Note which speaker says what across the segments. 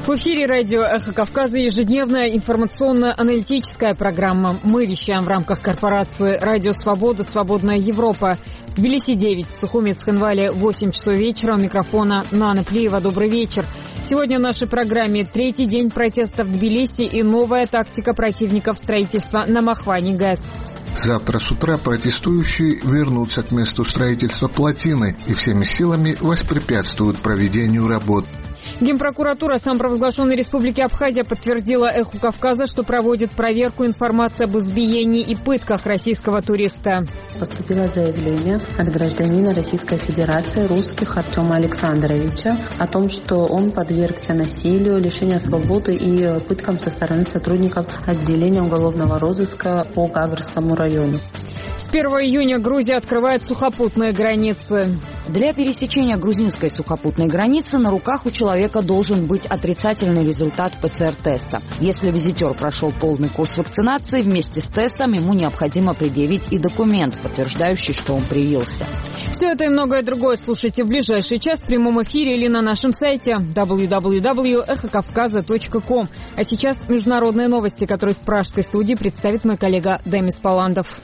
Speaker 1: В эфире радио «Эхо Кавказа» ежедневная информационно-аналитическая программа. Мы вещаем в рамках корпорации «Радио Свобода. Свободная Европа». В Тбилиси 9, в Сухуми, Цхинвале 8 часов вечера. У микрофона Нана Плиева. Добрый вечер. Сегодня в нашей программе третий день протестов в Тбилиси и новая тактика противников строительства на Махване ГЭС.
Speaker 2: Завтра с утра протестующие вернутся к месту строительства плотины и всеми силами воспрепятствуют проведению работ.
Speaker 1: Генпрокуратура самопровозглашенной Республики Абхазия подтвердила «Эху Кавказа», что проводит проверку информации об избиении и пытках российского туриста.
Speaker 3: Поступило заявление от гражданина Российской Федерации русских Артема Александровича о том, что он подвергся насилию, лишению свободы и пыткам со стороны сотрудников отделения уголовного розыска по Гагрскому району.
Speaker 1: С 1 июня Грузия открывает сухопутные границы.
Speaker 4: Для пересечения грузинской сухопутной границы на руках у человека должен быть отрицательный результат ПЦР-теста. Если визитер прошел полный курс вакцинации, вместе с тестом ему необходимо предъявить и документ, подтверждающий, что он привился.
Speaker 1: Все это и многое другое слушайте в ближайший час в прямом эфире или на нашем сайте www.эхокавказа.ком. А сейчас международные новости, которые в пражской студии представит мой коллега Демис Паландов.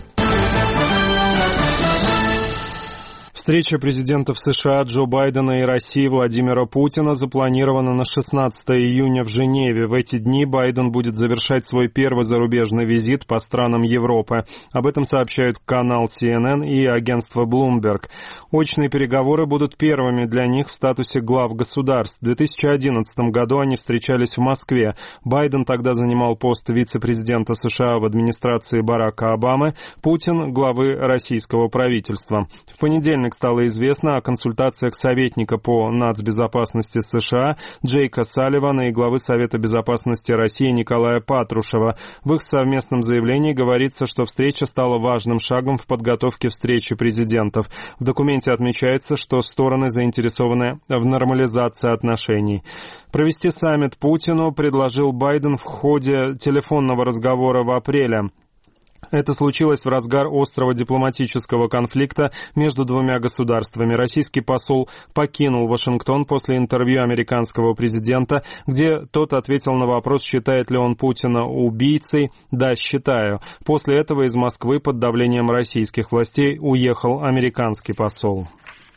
Speaker 5: Встреча президентов США Джо Байдена и России Владимира Путина запланирована на 16 июня в Женеве. В эти дни Байден будет завершать свой первый зарубежный визит по странам Европы. Об этом сообщают канал CNN и агентство Bloomberg. Очные переговоры будут первыми для них в статусе глав государств. В 2011 году они встречались в Москве. Байден тогда занимал пост вице-президента США в администрации Барака Обамы, Путин – главы российского правительства. В понедельник стало известно о консультациях советника по нацбезопасности США Джейка Салливана и главы Совета безопасности России Николая Патрушева. В их совместном заявлении говорится, что встреча стала важным шагом в подготовке встречи президентов. В документе отмечается, что стороны заинтересованы в нормализации отношений. Провести саммит Путину предложил Байден в ходе телефонного разговора в апреле. Это случилось в разгар острого дипломатического конфликта между двумя государствами. Российский посол покинул Вашингтон после интервью американского президента, где тот ответил на вопрос, считает ли он Путина убийцей. «Да, считаю». После этого из Москвы под давлением российских властей уехал американский посол.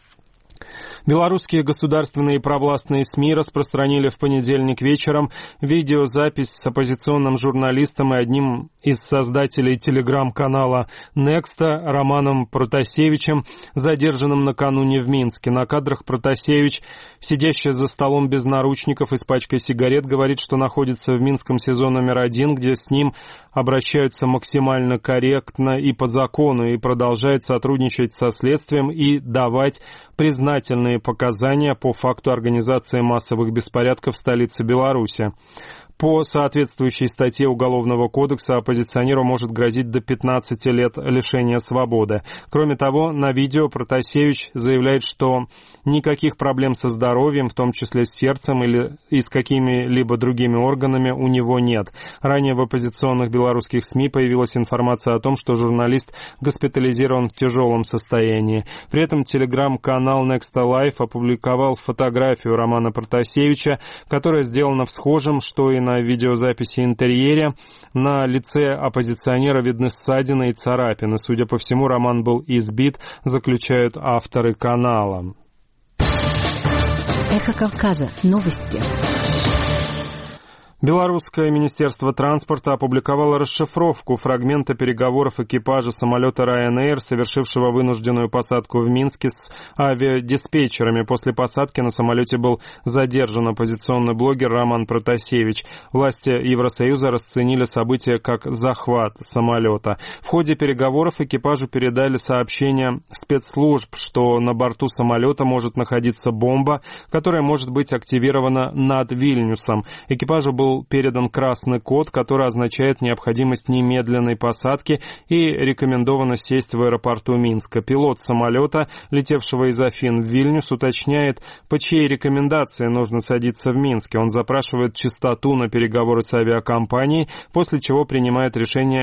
Speaker 5: Белорусские государственные и провластные СМИ распространили в понедельник вечером видеозапись с оппозиционным журналистом и одним из создателей телеграм-канала «Некста» Романом Протасевичем, задержанным накануне в Минске. На кадрах Протасевич, сидящий за столом без наручников и с пачкой сигарет, говорит, что находится в Минском СИЗО номер 1, где с ним обращаются максимально корректно и по закону, и продолжает сотрудничать со следствием и давать признательные показания по факту организации массовых беспорядков в столице Беларуси. По соответствующей статье Уголовного кодекса оппозиционеру может грозить до 15 лет лишения свободы. Кроме того, на видео Протасевич заявляет, что никаких проблем со здоровьем, в том числе с сердцем или и с какими-либо другими органами, у него нет. Ранее в оппозиционных белорусских СМИ появилась информация о том, что журналист госпитализирован в тяжелом состоянии. При этом телеграм-канал Nexta Live опубликовал фотографию Романа Протасевича, которая сделана в схожем, что и на видеозаписи интерьере. На лице оппозиционера видны ссадины и царапины. Судя по всему, Роман был избит, заключают авторы канала.
Speaker 6: Эхо Кавказа. Новости.
Speaker 5: Белорусское министерство транспорта опубликовало расшифровку фрагмента переговоров экипажа самолета Ryanair, совершившего вынужденную посадку в Минске с авиадиспетчерами. После посадки на самолете был задержан оппозиционный блогер Роман Протасевич. Власти Евросоюза расценили событие как захват самолета. В ходе переговоров экипажу передали сообщение спецслужб, что на борту самолета может находиться бомба, которая может быть активирована над Вильнюсом. Экипажу был передан красный код, который означает необходимость немедленной посадки, и рекомендовано сесть в аэропорту Минска. Пилот самолета, летевшего из Афин в Вильнюс, уточняет, по чьей рекомендации нужно садиться в Минске. Он запрашивает частоту на переговоры с авиакомпанией, после чего принимает решение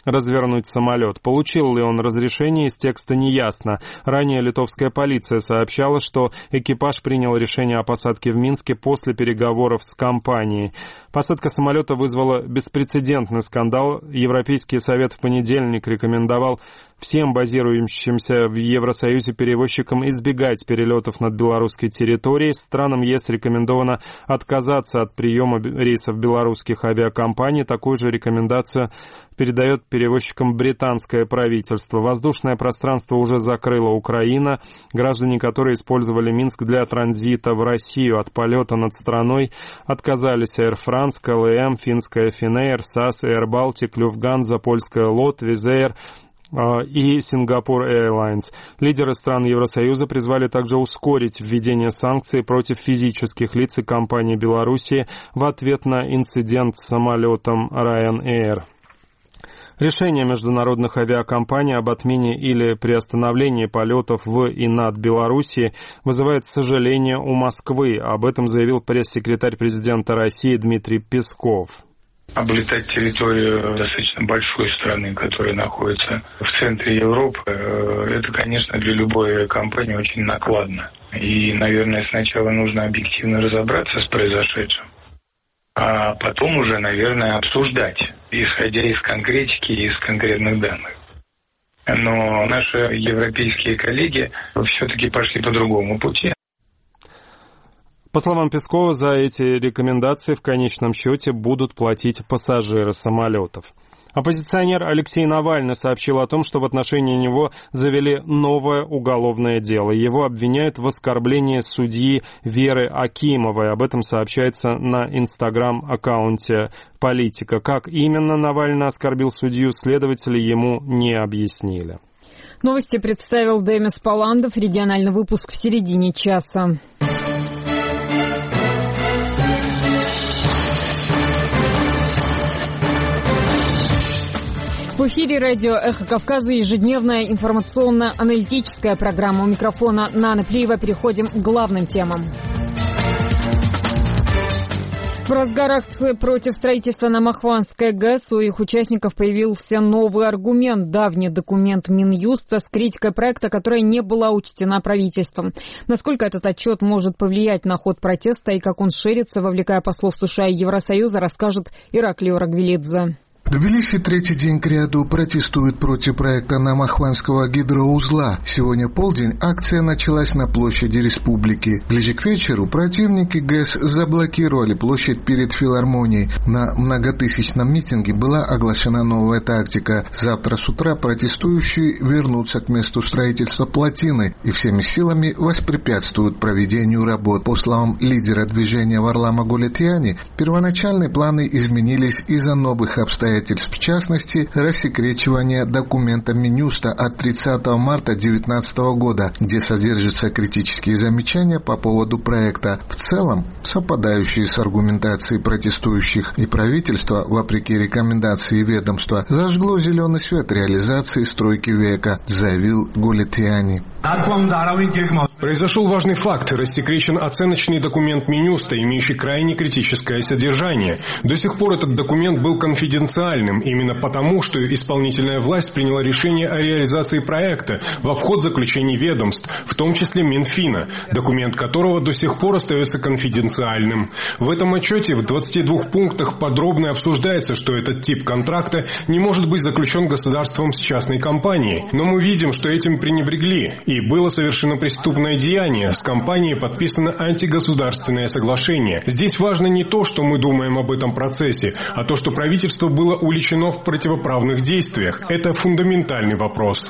Speaker 5: развернуть самолет. Получил ли он разрешение, из текста не ясно. Ранее литовская полиция сообщала, что экипаж принял решение о посадке в Минске после переговоров с компанией. Посадка самолета вызвала беспрецедентный скандал. Европейский совет в понедельник рекомендовал всем базирующимся в Евросоюзе перевозчикам избегать перелетов над белорусской территорией. Странам ЕС рекомендовано отказаться от приема рейсов белорусских авиакомпаний. Такую же рекомендацию передает перевозчикам британское правительство. Воздушное пространство уже закрыла Украина, граждане которой использовали Минск для транзита в Россию. От полета над страной отказались Air France, КЛМ, финская Finnair, SAS, Air Baltic, Lufthansa, польская LOT, Wizz Air и Singapore Airlines. Лидеры стран Евросоюза призвали также ускорить введение санкций против физических лиц и компаний Белоруссии в ответ на инцидент с самолетом Ryanair. Решение международных авиакомпаний об отмене или приостановлении полетов в и над Белоруссией вызывает сожаление у Москвы. Об этом заявил пресс-секретарь президента России Дмитрий Песков.
Speaker 7: Облетать территорию достаточно большой страны, которая находится в центре Европы, это, конечно, для любой авиакомпании очень накладно. И, наверное, сначала нужно объективно разобраться с произошедшим, а потом уже, наверное, обсуждать, исходя из конкретики и из конкретных данных. Но наши европейские коллеги все-таки пошли по другому пути.
Speaker 5: По словам Пескова, за эти рекомендации в конечном счете будут платить пассажиры самолетов. Оппозиционер Алексей Навальный сообщил о том, что в отношении него завели новое уголовное дело. Его обвиняют в оскорблении судьи Веры Акимовой. Об этом сообщается на инстаграм-аккаунте «Политика». Как именно Навальный оскорбил судью, следователи ему не объяснили.
Speaker 1: Новости представил Демис Паландов. Региональный выпуск в середине часа. В эфире радио «Эхо Кавказа» ежедневная информационно-аналитическая программа. У микрофона Нана Плиева. Переходим к главным темам. В разгар акции против строительства на Махванской ГЭС у их участников появился новый аргумент. Давний документ Минюста с критикой проекта, которая не была учтена правительством. Насколько этот отчет может повлиять на ход протеста и как он ширится, вовлекая послов США и Евросоюза, расскажет Ираклий Орагвелидзе.
Speaker 2: В Тбилиси третий день кряду протестуют против проекта Намахванского гидроузла. Сегодня в полдень акция началась на площади Республики. Ближе к вечеру противники ГЭС заблокировали площадь перед филармонией. На многотысячном митинге была оглашена новая тактика. Завтра с утра протестующие вернутся к месту строительства плотины и всеми силами воспрепятствуют проведению работ. По словам лидера движения Варлама Гулетьяни, первоначальные планы изменились из-за новых обстоятельств. В частности, рассекречивание документа Минюста от 30 марта 2019 года, где содержатся критические замечания по поводу проекта. В целом, совпадающие с аргументацией протестующих и правительства, вопреки рекомендации ведомства, зажгло зеленый свет реализации стройки века, заявил Гулетьяни.
Speaker 8: Произошел важный факт. Рассекречен оценочный документ Минюста, имеющий крайне критическое содержание. До сих пор этот документ был конфиденциальным, именно потому, что исполнительная власть приняла решение о реализации проекта во вход заключений ведомств, в том числе Минфина, документ которого до сих пор остается конфиденциальным. В этом отчете в 22 пунктах подробно обсуждается, что этот тип контракта не может быть заключен государством с частной компанией. Но мы видим, что этим пренебрегли, и было совершено преступное деяние. С компанией подписано антигосударственное соглашение. Здесь важно не то, что мы думаем об этом процессе, а то, что правительство было уличено в противоправных действиях. Это фундаментальный вопрос.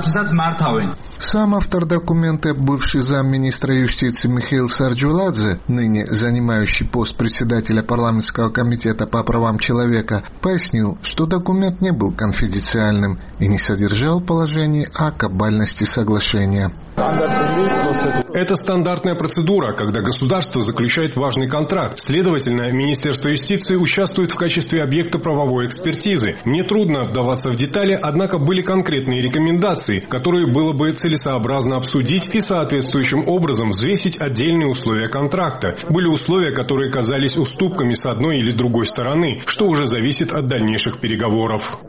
Speaker 2: Сам автор документа, бывший замминистра юстиции Михаил Сарджуладзе, ныне занимающий пост председателя парламентского комитета по правам человека, пояснил, что документ не был конфиденциальным и не содержал положений о кабальности соглашения.
Speaker 8: Это стандартная процедура, когда государство заключает важный контракт. Следовательно, Министерство юстиции участвует в качестве объекта правовой экспертизы. Мне трудно вдаваться в детали, однако были конкретные рекомендации, которые было бы целесообразно обсудить и соответствующим образом взвесить отдельные условия контракта. Были условия, которые казались уступками с одной или другой стороны, что уже зависит от дальнейших переговоров.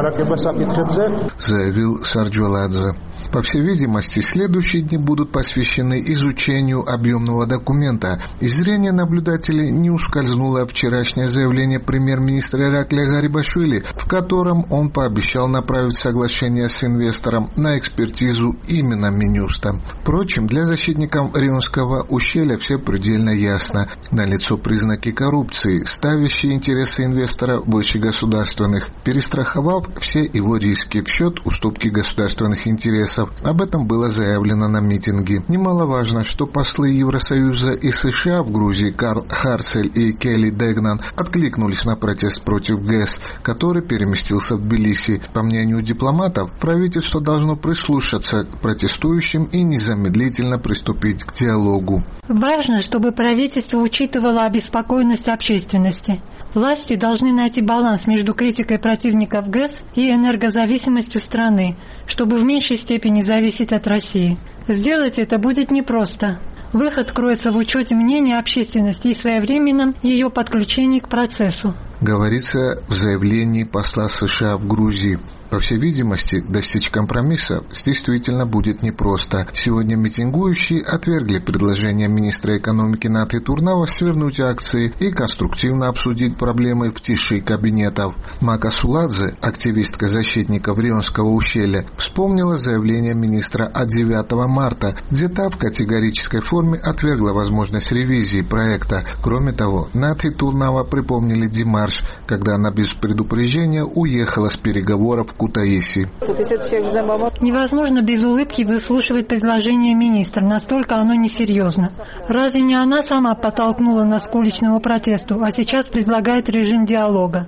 Speaker 2: Заявил Сарджоладзе. По всей видимости, следующие дни будут посвящены изучению объемного документа. Из зрения наблюдателей не ускользнуло вчерашнее заявление премьер-министра Иракля Гарибашвили, в котором он пообещал направить соглашение с инвестором на экспертизу именно Минюста. Впрочем, для защитников Рионского ущелья все предельно ясно. Налицо признаки коррупции, ставящие интересы инвестора выше государственных, перестраховав все его риски в счет уступки государственных интересов. Об этом было заявлено на митинге. Немаловажно, что послы Евросоюза и США в Грузии Карл Харцель и Келли Дегнан откликнулись на протест против ГЭС, который переместился в Тбилиси. По мнению дипломатов, правительство должно прислушаться к протестующим и незамедлительно приступить к диалогу.
Speaker 9: Важно, чтобы правительство учитывало обеспокоенность общественности. Власти должны найти баланс между критикой противников ГЭС и энергозависимостью страны, чтобы в меньшей степени зависеть от России. Сделать это будет непросто. Выход кроется в учете мнения общественности и своевременном ее подключении к процессу.
Speaker 2: Говорится в заявлении посла США в Грузии. По всей видимости, достичь компромисса действительно будет непросто. Сегодня митингующие отвергли предложение министра экономики Наты Турнава свернуть акции и конструктивно обсудить проблемы в тиши кабинетов. Мака Суладзе, активистка защитников Рионского ущелья, вспомнила заявление министра от 9 марта, где та в категорической форме отвергла возможность ревизии проекта. Кроме того, Наты Турнава припомнили демарш, когда она без предупреждения уехала с переговоров в Кутаиси.
Speaker 9: Невозможно без улыбки выслушивать предложение министра, настолько оно несерьезно. Разве не она сама подтолкнула нас к уличному протесту, а сейчас предлагает режим диалога?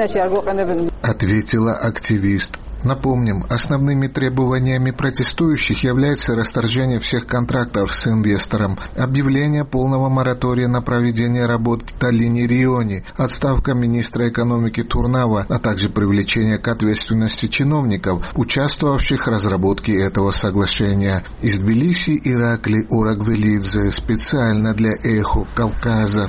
Speaker 2: Ответила активист. Напомним, основными требованиями протестующих является расторжение всех контрактов с инвестором, объявление полного моратория на проведение работ в Таллине-Рионе, отставка министра экономики Турнава, а также привлечение к ответственности чиновников, участвовавших в разработке этого соглашения. Из Тбилиси Иракли Урагвелидзе специально для «Эхо Кавказа».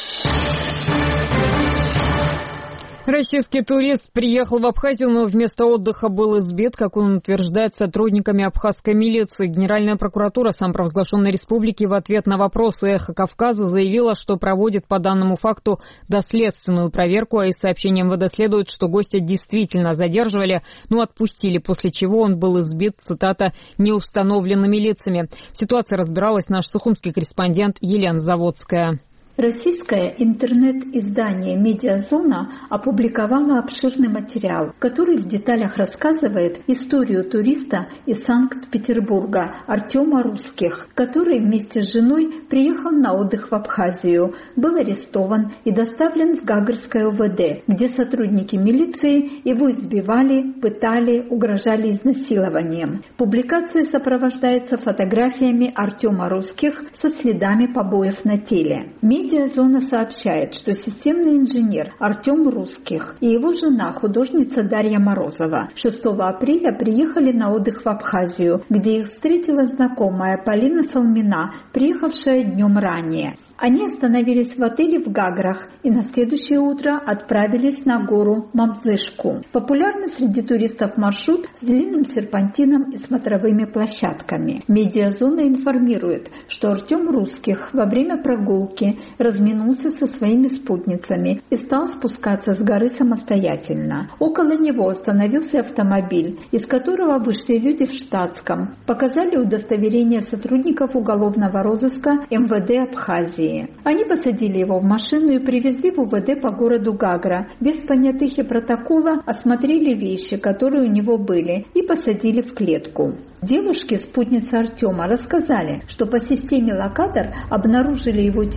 Speaker 1: Российский турист приехал в Абхазию, но вместо отдыха был избит, как он утверждает, сотрудниками абхазской милиции. Генеральная прокуратура самопровозглашенной республики в ответ на вопросы «Эхо Кавказа» заявила, что проводит по данному факту доследственную проверку, а из сообщения МВД следует, что гостя действительно задерживали, но отпустили, после чего он был избит, цитата, «неустановленными лицами». В ситуации разбиралась наш сухумский корреспондент Елена Заводская.
Speaker 10: Российское интернет-издание «Медиазона» опубликовало обширный материал, который в деталях рассказывает историю туриста из Санкт-Петербурга Артема Русских, который вместе с женой приехал на отдых в Абхазию, был арестован и доставлен в Гагарское ОВД, где сотрудники милиции его избивали, пытали, угрожали изнасилованием. Публикация сопровождается фотографиями Артема Русских со следами побоев на теле. Медиазона сообщает, что системный инженер Артем Русских и его жена, художница Дарья Морозова, 6 апреля приехали на отдых в Абхазию, где их встретила знакомая Полина Салмина, приехавшая днем ранее. Они остановились в отеле в Гаграх и на следующее утро отправились на гору Мамзышку. Популярный среди туристов маршрут с длинным серпантином и смотровыми площадками. Медиазона информирует, что Артем Русских во время прогулки разминулся со своими спутницами и стал спускаться с горы самостоятельно. Около него остановился автомобиль, из которого вышли люди в штатском, показали удостоверение сотрудников уголовного розыска МВД Абхазии. Они посадили его в машину и привезли в УВД по городу Гагра. Без понятых и протокола осмотрели вещи, которые у него были, и посадили в клетку. Девушки, спутницы Артема, рассказали, что по системе локатор обнаружили его телефон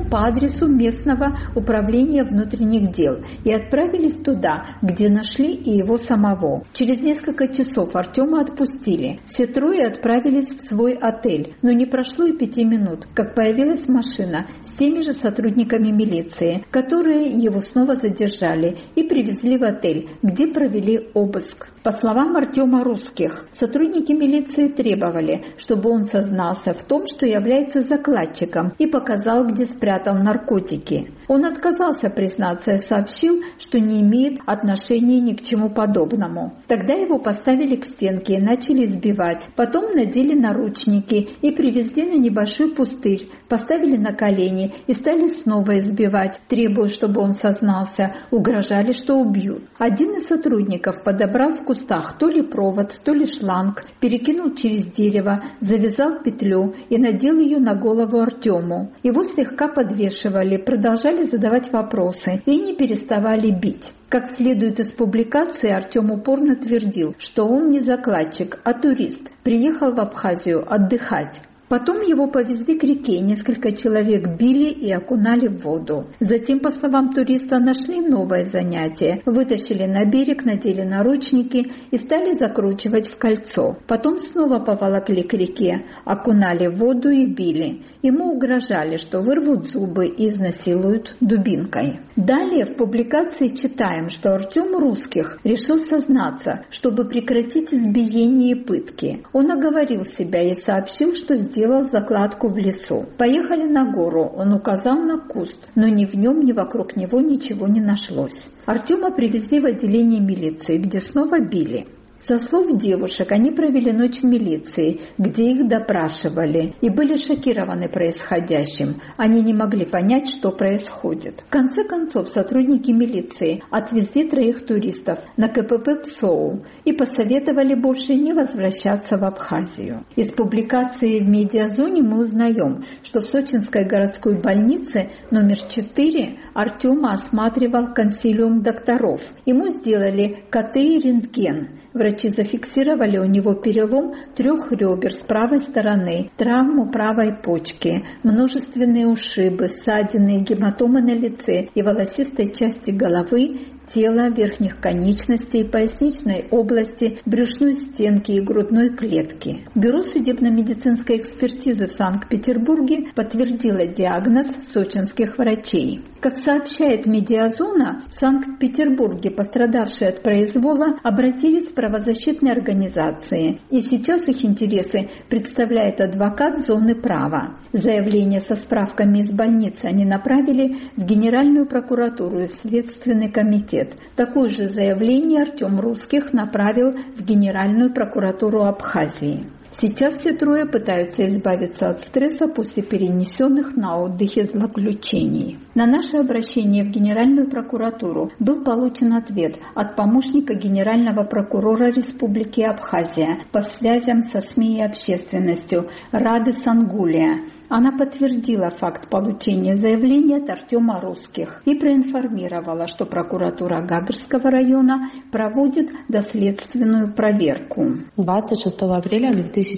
Speaker 10: по адресу местного управления внутренних дел и отправились туда, где нашли и его самого. Через несколько часов Артема отпустили. Все трое отправились в свой отель, но не прошло и 5 минут, как появилась машина с теми же сотрудниками милиции, которые его снова задержали и привезли в отель, где провели обыск. По словам Артема Русских, сотрудники милиции требовали, чтобы он сознался в том, что является закладчиком, и показал, где спрятал наркотики. Он отказался признаться и сообщил, что не имеет отношения ни к чему подобному. Тогда его поставили к стенке и начали избивать. Потом надели наручники и привезли на небольшой пустырь, поставили на колени и стали снова избивать, требуя, чтобы он сознался, угрожали, что убьют. Один из сотрудников подобрал в кустах то ли провод, то ли шланг, перекинул через дерево, завязал петлю и надел ее на голову Артему. Его слегка подвешивали, продолжали задавать вопросы и не переставали бить. Как следует из публикации, Артем упорно твердил, что он не закладчик, а турист, приехал в Абхазию отдыхать. Потом его повезли к реке, несколько человек били и окунали в воду. Затем, по словам туриста, нашли новое занятие. Вытащили на берег, надели наручники и стали закручивать в кольцо. Потом снова поволокли к реке, окунали в воду и били. Ему угрожали, что вырвут зубы и изнасилуют дубинкой. Далее в публикации читаем, что Артем Русских решил сознаться, чтобы прекратить избиение и пытки. Он оговорил себя и сообщил, что сделал закладку в лесу. Поехали на гору, он указал на куст, но ни в нем, ни вокруг него ничего не нашлось. Артема привезли в отделение милиции, где снова били. Со слов девушек, они провели ночь в милиции, где их допрашивали, и были шокированы происходящим. Они не могли понять, что происходит. В конце концов, сотрудники милиции отвезли 3 туристов на КПП ПСОУ и посоветовали больше не возвращаться в Абхазию. Из публикации в «Медиазоне» мы узнаем, что в Сочинской городской больнице номер 4 Артема осматривал консилиум докторов. Ему сделали КТ и рентген. Врачи зафиксировали у него перелом 3 ребер с правой стороны, травму правой почки, множественные ушибы, ссадины, гематомы на лице и волосистой части головы, тела, верхних конечностей, поясничной области, брюшной стенки и грудной клетки. Бюро судебно-медицинской экспертизы в Санкт-Петербурге подтвердило диагноз сочинских врачей. Как сообщает «Медиазона», в Санкт-Петербурге пострадавшие от произвола обратились в правозащитные организации, и сейчас их интересы представляет адвокат зоны права. Заявление со справками из больницы они направили в Генеральную прокуратуру и в Следственный комитет. Такое же заявление Артем Русских направил в Генеральную прокуратуру Абхазии. Сейчас все 3 пытаются избавиться от стресса после перенесенных на отдыхе злоключений. На наше обращение в Генеральную прокуратуру был получен ответ от помощника генерального прокурора Республики Абхазия по связям со СМИ и общественностью Рады Сангулия. Она подтвердила факт получения заявления от Артема Русских и проинформировала, что прокуратура Гагарского района проводит доследственную проверку.
Speaker 3: 26 апреля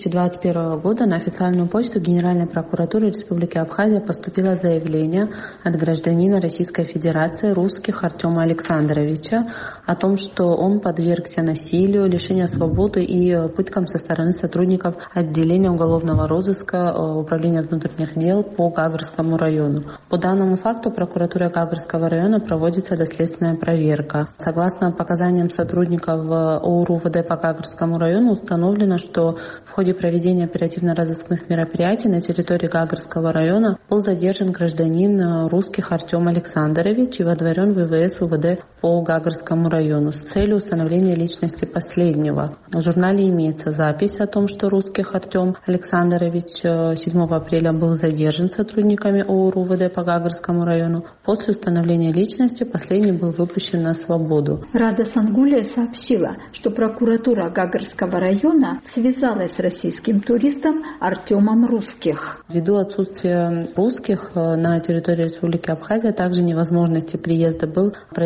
Speaker 3: 2021 года на официальную почту Генеральной прокуратуры Республики Абхазия поступило заявление от гражданина Российской Федерации Русских Артема Александровича о том, что он подвергся насилию, лишению свободы и пыткам со стороны сотрудников отделения уголовного розыска Управления внутренних дел по Гагарскому району. По данному факту прокуратурой Гагарского района проводится доследственная проверка. Согласно показаниям сотрудников ОУР УВД по Гагарскому району установлено, что в ходе проведения оперативно-розыскных мероприятий на территории Гагарского района был задержан гражданин Русских Артем Александрович и водворен в ВВС УВД по Гагарскому району с целью установления личности последнего. В журнале имеется запись о том, что Русских Артем Александрович 7 апреля был задержан сотрудниками ОУР УВД по Гагарскому району. После установления личности последний был выпущен на свободу.
Speaker 10: Рада Сангулия сообщила, что прокуратура Гагарского района связалась с российским туристом Артемом Русских.
Speaker 3: Ввиду отсутствия русских на территории Республики Абхазия, также невозможности приезда, был произведен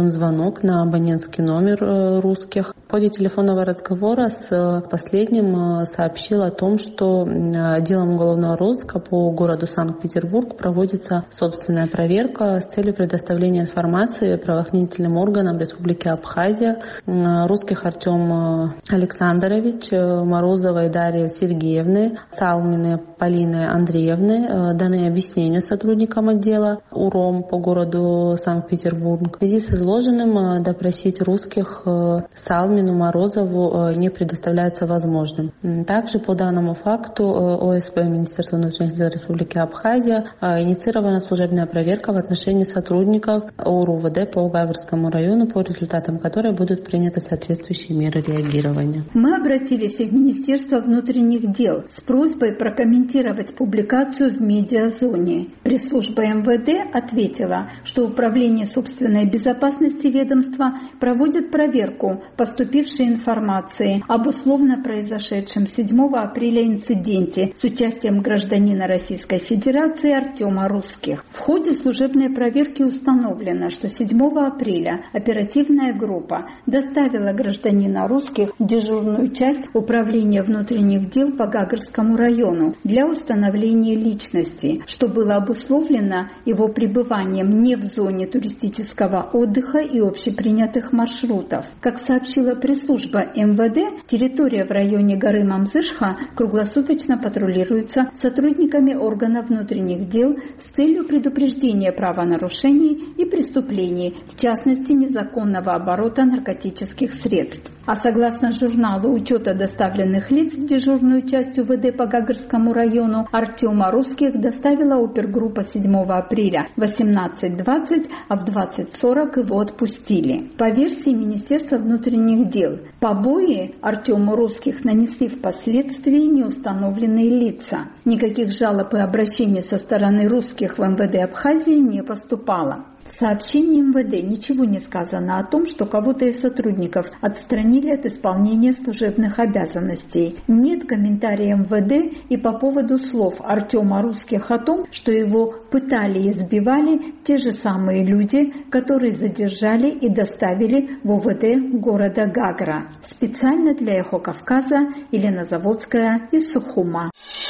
Speaker 3: проведен звонок на абонентский номер русских. В ходе телефонного разговора с последним сообщил о том, что делом уголовного розыска по городу Санкт-Петербург проводится собственная проверка с целью предоставления информации правоохранительным органам Республики Абхазия. Русских Артем Александрович, Морозовой Дарьи Сергеевны, Салминой Полины Андреевны даны объяснения сотрудникам отдела УРОМ по городу Санкт-Петербург. В связи с изложенным допросить русских Салмину Морозову не предоставляется возможным. Также по данному факту ОСП Министерства внутренних дел Республики Абхазия инициирована служебная проверка в отношении сотрудников ОРУВД по Гагарскому району, по результатам которой будут приняты соответствующие меры реагирования.
Speaker 10: Мы обратились в Министерство внутренних дел с просьбой прокомментировать публикацию в медиазоне. Пресс-служба МВД ответила, что Управление собственной безопасности ведомства проводит проверку поступившей информации об условно произошедшем 7 апреля инциденте с участием гражданина Российской Федерации Артема Русских. В ходе служебной проверки установлено, что 7 апреля оперативная группа доставила гражданина Русских в дежурную часть Управления внутренних дел по Гагарскому району для установления личности, что было обусловлено его пребыванием не в зоне туристического отдыха и общепринятых маршрутов. Как сообщила пресс-служба МВД, территория в районе горы Мамзышха круглосуточно патрулируется сотрудниками органов внутренних дел с целью предупреждения правонарушений и преступлений, в частности незаконного оборота наркотических средств. А согласно журналу учета доставленных лиц в дежурную часть УВД по Гагарскому району, Артема Русских доставила опергруппа 7 апреля в 18:20, а в 20:40 его отпустили. По версии Министерства внутренних дел, побои Артему Русских нанесли впоследствии неустановленные лица. Никаких жалоб и обращений со стороны русских в МВД Абхазии не поступало. В сообщении МВД ничего не сказано о том, что кого-то из сотрудников отстранили от исполнения служебных обязанностей. Нет комментария МВД и по поводу слов Артема Русских о том, что его пытали и избивали те же самые люди, которые задержали и доставили в УВД города Гагра. Специально для «Эхо Кавказа» Елена Заводская из Сухума.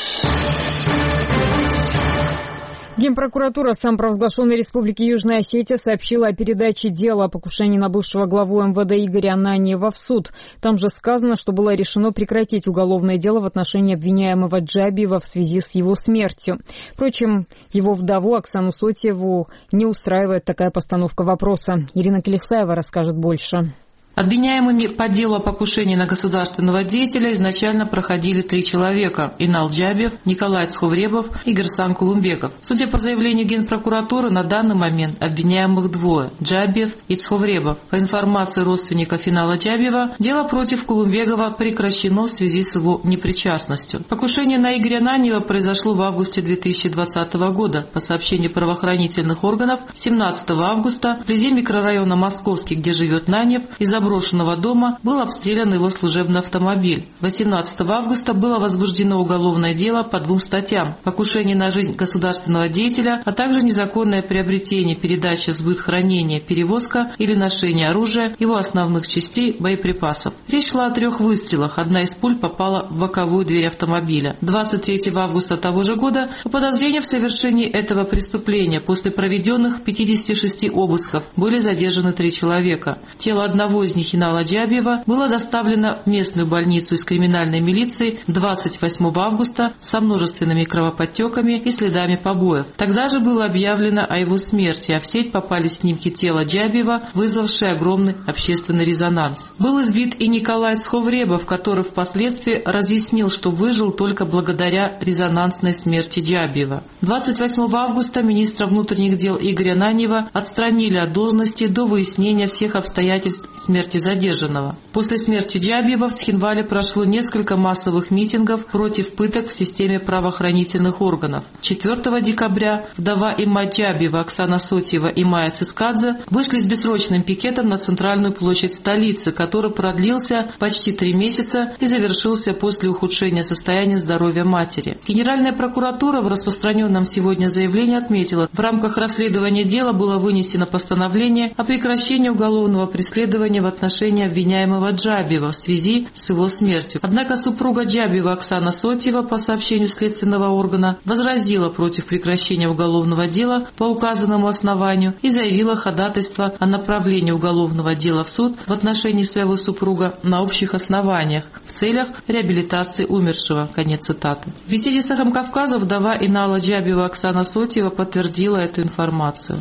Speaker 1: Генпрокуратура самопровозглашенной Республики Южная Осетия сообщила о передаче дела о покушении на бывшего главу МВД Игоря Ананьева в суд. Там же сказано, что было решено прекратить уголовное дело в отношении обвиняемого Джабиева в связи с его смертью. Впрочем, его вдову Оксану Сотьеву не устраивает такая постановка вопроса. Ирина Келихсаева расскажет больше.
Speaker 11: Обвиняемыми по делу о покушении на государственного деятеля изначально проходили 3 человека – Инал Джабиев, Николай Цховребов и Герсан Кулумбеков. Судя по заявлению Генпрокуратуры, на данный момент обвиняемых 2 – Джабиев и Цховребов. По информации родственников Инала Джабиева, дело против Кулумбекова прекращено в связи с его непричастностью. Покушение на Игоря Ананьева произошло в августе 2020 года. По сообщению правоохранительных органов, 17 августа вблизи микрорайона Московский, где живет Ананьев, из брошенного дома был обстрелян его служебный автомобиль. 18 августа было возбуждено уголовное дело по 2 статьям: покушение на жизнь государственного деятеля, а также незаконное приобретение, передача, сбыт, хранение, перевозка или ношение оружия, его основных частей, боеприпасов. Речь шла о 3 выстрелах. Одна из пуль попала в боковую дверь автомобиля. 23 августа того же года по подозрению в совершении этого преступления после проведенных 56 обысков были задержаны 3 человека. Тело одного из них, Инала Джабиева, было доставлено в местную больницу из криминальной милиции 28 августа со множественными кровоподтеками и следами побоев. Тогда же было объявлено о его смерти, а в сеть попали снимки тела Джабиева, вызвавшие огромный общественный резонанс. Был избит и Николай Цховребов, который впоследствии разъяснил, что выжил только благодаря резонансной смерти Джабиева. 28 августа министра внутренних дел Игоря Ананьева отстранили от должности до выяснения всех обстоятельств смерти смерти задержанного. После смерти Джабиева в Цхинвале прошло несколько массовых митингов против пыток в системе правоохранительных органов. 4 декабря вдова и мать Джабиева Оксана Сотьева и Майя Цискадзе вышли с бессрочным пикетом на центральную площадь столицы, который продлился почти 3 месяца и завершился после ухудшения состояния здоровья матери. Генеральная прокуратура в распространенном сегодня заявлении отметила, в рамках расследования дела было вынесено постановление о прекращении уголовного преследования в отношении обвиняемого Джабиева в связи с его смертью. Однако супруга Джабиева Оксана Сотьева, по сообщению следственного органа, возразила против прекращения уголовного дела по указанному основанию и заявила ходатайство о направлении уголовного дела в суд в отношении своего супруга на общих основаниях в целях реабилитации умершего. Конец цитаты. В беседе с «Эхом Кавказа» вдова Инала Джабиева Оксана Сотьева подтвердила эту информацию.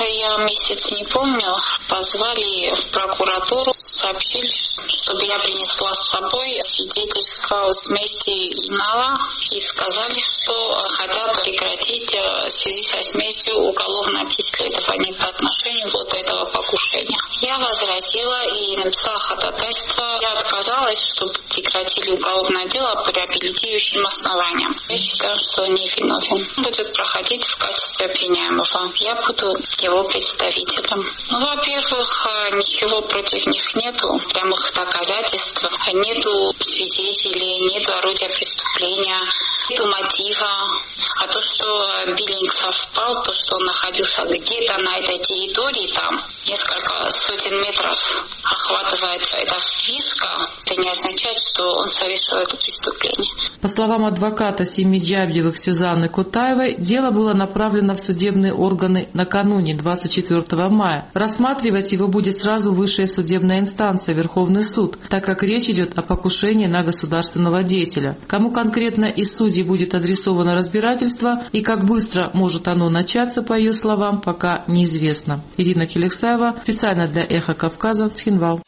Speaker 12: Я месяц не помню, позвали в прокуратуру, сообщили, чтобы я принесла с собой свидетельство о смерти Инала и сказали, что хотят прекратить в связи со смертью уголовное преследование по отношению вот этого покушения. Я возразила и написала ходатайство. Я отказалась, чтобы прекратили уголовное дело по реабилитирующим основаниям. Я считаю, что он невиновен. Будет проходить в качестве обвиняемого. Я буду его представителем. Во-первых, ничего против них нету, прямых доказательств, нету свидетелей, нету орудия преступления, нету мотива. А то, что Биллинг совпал, то, что он находился где-то на этой территории, там несколько сотен метров охватывает эта фишка, это не означает, что он совершил это преступление.
Speaker 11: По словам адвоката семьи Джабиевых Сюзанны Кутаевой, дело было направлено в судебные органы накануне 24 мая. Рассматривать его будет сразу высшая судебная инстанция, Верховный суд, так как речь идет о покушении на государственного деятеля. Кому конкретно из судей будет адресовано разбирательство и как быстро может оно начаться, по ее словам, пока неизвестно. Ирина Келексаева, специально для «Эхо Кавказа», Цхинвал.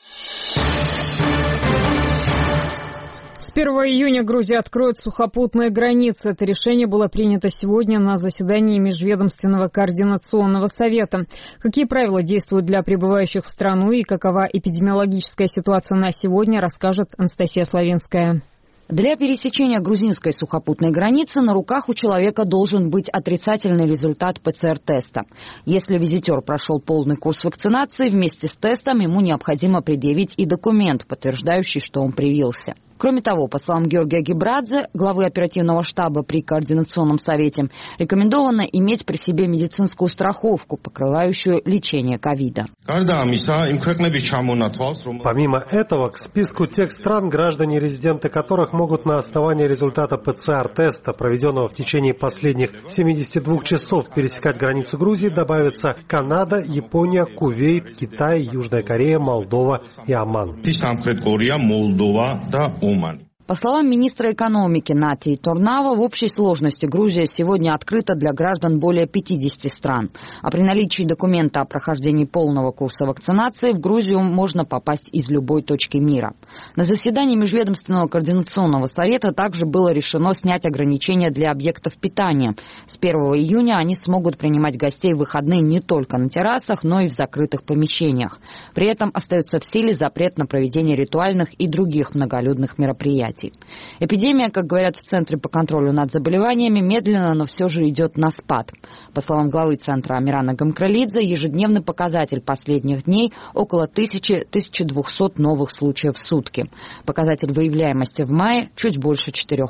Speaker 1: С 1 июня Грузия откроет сухопутные границы. Это решение было принято сегодня на заседании Межведомственного координационного совета. Какие правила действуют для прибывающих в страну и какова эпидемиологическая ситуация на сегодня, расскажет Анастасия Славинская.
Speaker 4: Для пересечения грузинской сухопутной границы на руках у человека должен быть отрицательный результат ПЦР-теста. Если визитер прошел полный курс вакцинации, вместе с тестом ему необходимо предъявить и документ, подтверждающий, что он привился. Кроме того, по словам Георгия Гибрадзе, главы оперативного штаба при Координационном совете, рекомендовано иметь при себе медицинскую страховку, покрывающую лечение ковида.
Speaker 5: Помимо этого, к списку тех стран, граждане-резиденты которых могут на основании результата ПЦР-теста, проведенного в течение последних 72 часов, пересекать границу Грузии, добавятся Канада, Япония, Кувейт, Китай, Южная Корея, Молдова и Оман.
Speaker 4: По словам министра экономики Натии Торнава, в общей сложности Грузия сегодня открыта для граждан более 50 стран. А при наличии документа о прохождении полного курса вакцинации в Грузию можно попасть из любой точки мира. На заседании Межведомственного координационного совета также было решено снять ограничения для объектов питания. С 1 июня они смогут принимать гостей в выходные не только на террасах, но и в закрытых помещениях. При этом остается в силе запрет на проведение ритуальных и других многолюдных мероприятий. Эпидемия, как говорят в Центре по контролю над заболеваниями, медленно, но все же идет на спад. По словам главы Центра Амирана Гамкралидзе, ежедневный показатель последних дней около 1000-1200 новых случаев в сутки. Показатель выявляемости в мае чуть больше 4%.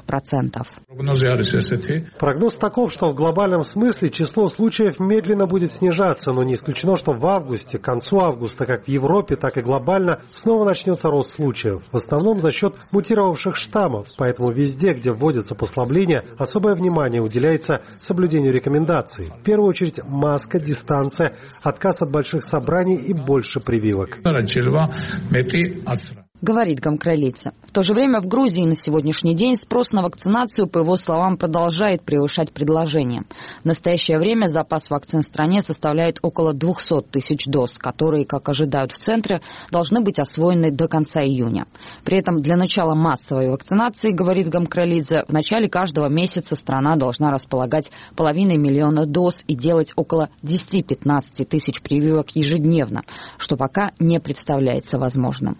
Speaker 5: Прогноз таков, что в глобальном смысле число случаев медленно будет снижаться, но не исключено, что в августе, к концу августа, как в Европе, так и глобально, снова начнется рост случаев. В основном за счет мутировавших штаммов, поэтому везде, где вводятся послабления, особое внимание уделяется соблюдению рекомендаций. В первую очередь маска, дистанция, отказ от больших собраний и больше прививок.
Speaker 4: говорит Гамкралидзе. В то же время в Грузии на сегодняшний день спрос на вакцинацию, по его словам, продолжает превышать предложение. В настоящее время запас вакцин в стране составляет около 200 тысяч доз, которые, как ожидают в центре, должны быть освоены до конца июня. При этом для начала массовой вакцинации, говорит Гамкралидзе, в начале каждого месяца страна должна располагать 500 000 доз и делать около 10-15 тысяч прививок ежедневно, что пока не представляется возможным.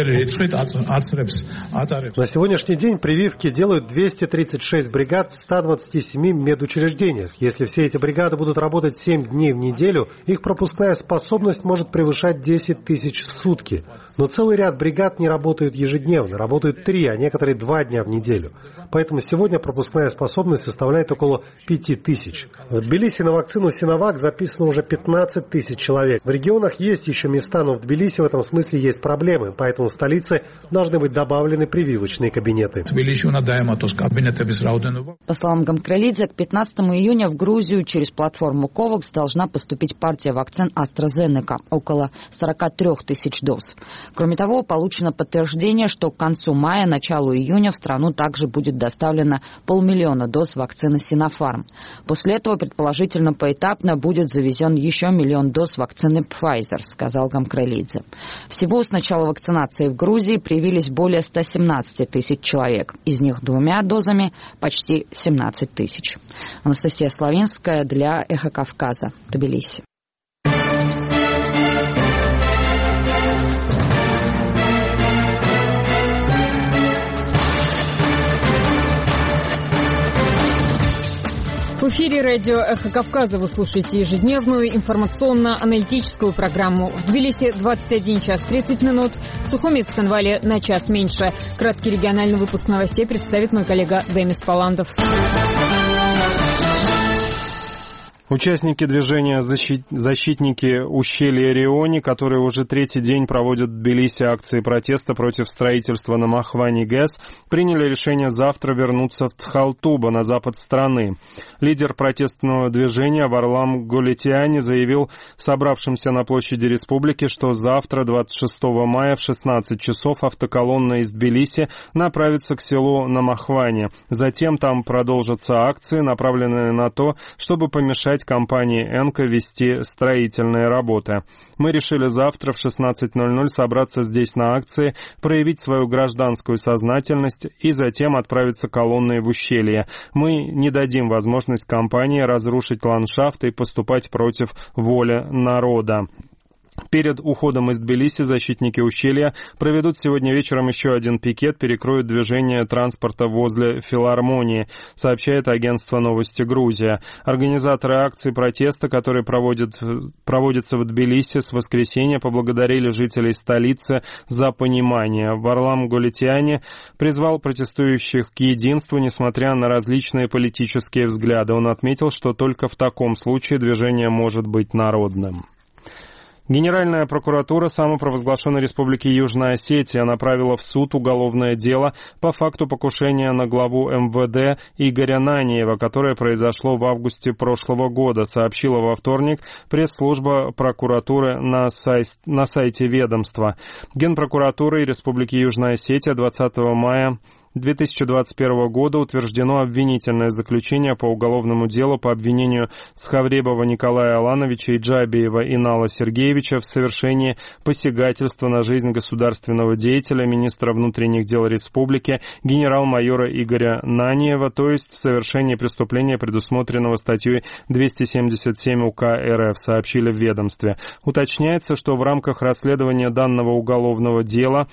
Speaker 13: На сегодняшний день прививки делают 236 бригад в 127 медучреждениях. Если все эти бригады будут работать 7 дней в неделю, их пропускная способность может превышать 10 тысяч в сутки. Но целый ряд бригад не работают ежедневно, работают 3, а некоторые 2 дня в неделю. Поэтому сегодня пропускная способность составляет около 5 тысяч. В Тбилиси на вакцину Синовак записано уже 15 тысяч человек. В регионах есть еще места, но в Тбилиси в этом смысле есть проблемы, поэтому в столице должны быть добавлены прививочные кабинеты.
Speaker 4: По словам Гамкралидзе, к 15 июня в Грузию через платформу COVAX должна поступить партия вакцин AstraZeneca, около 43 тысяч доз. Кроме того, получено подтверждение, что к концу мая, началу июня в страну также будет доставлено 500 000 доз вакцины Sinopharm. После этого, предположительно, поэтапно будет завезен еще 1 миллион доз вакцины Pfizer, сказал Гамкралидзе. Всего с начала вакцинации в Грузии привились более 117 тысяч человек. Из них 2 дозами почти 17 тысяч. Анастасия Славинская для «Эхо Кавказа», Тбилиси.
Speaker 1: В эфире радио «Эхо Кавказа» вы слушаете ежедневную информационно-аналитическую программу. В Тбилиси 21 час 30 минут, в Сухуми и Цхинвале на час меньше. Краткий региональный выпуск новостей представит мой коллега Демис Паландов.
Speaker 5: Участники движения «Защитники ущелья Риони», которые уже 3-й день проводят в Тбилиси акции протеста против строительства на Махвани ГЭС, приняли решение завтра вернуться в Тхалтуба, на запад страны. Лидер протестного движения Варлам Голетиани заявил собравшимся на площади республики, что завтра, 26 мая, в 16 часов автоколонна из Тбилиси направится к селу Намахвани. Затем там продолжатся акции, направленные на то, чтобы помешать компании «Энко» вести строительные работы. Мы решили завтра в 16:00 собраться здесь на акции, проявить свою гражданскую сознательность и затем отправиться колонной в ущелье. Мы не дадим возможность компании разрушить ландшафт и поступать против воли народа. Перед уходом из Тбилиси защитники ущелья проведут сегодня вечером еще один пикет, перекроют движение транспорта возле филармонии, сообщает агентство «Новости Грузия». Организаторы акции протеста, которые проводятся в Тбилиси с воскресенья, поблагодарили жителей столицы за понимание. Варлам Голетиани призвал протестующих к единству, несмотря на различные политические взгляды. Он отметил, что только в таком случае движение может быть народным. Генеральная прокуратура самопровозглашенной Республики Южная Осетия направила в суд уголовное дело по факту покушения на главу МВД Игоря Наниева, которое произошло в августе прошлого года, сообщила во вторник пресс-служба прокуратуры на сайте ведомства. Генпрокуратурой Республики Южная Осетия 20 мая 2021 года утверждено обвинительное заключение по уголовному делу по обвинению Схавребова Николая Алановича и Джабиева Инала Сергеевича в совершении посягательства на жизнь государственного деятеля, министра внутренних дел республики, генерал-майора Игоря Наниева, то есть в совершении преступления, предусмотренного статьей 277 УК РФ, сообщили в ведомстве. Уточняется, что в рамках расследования данного уголовного дела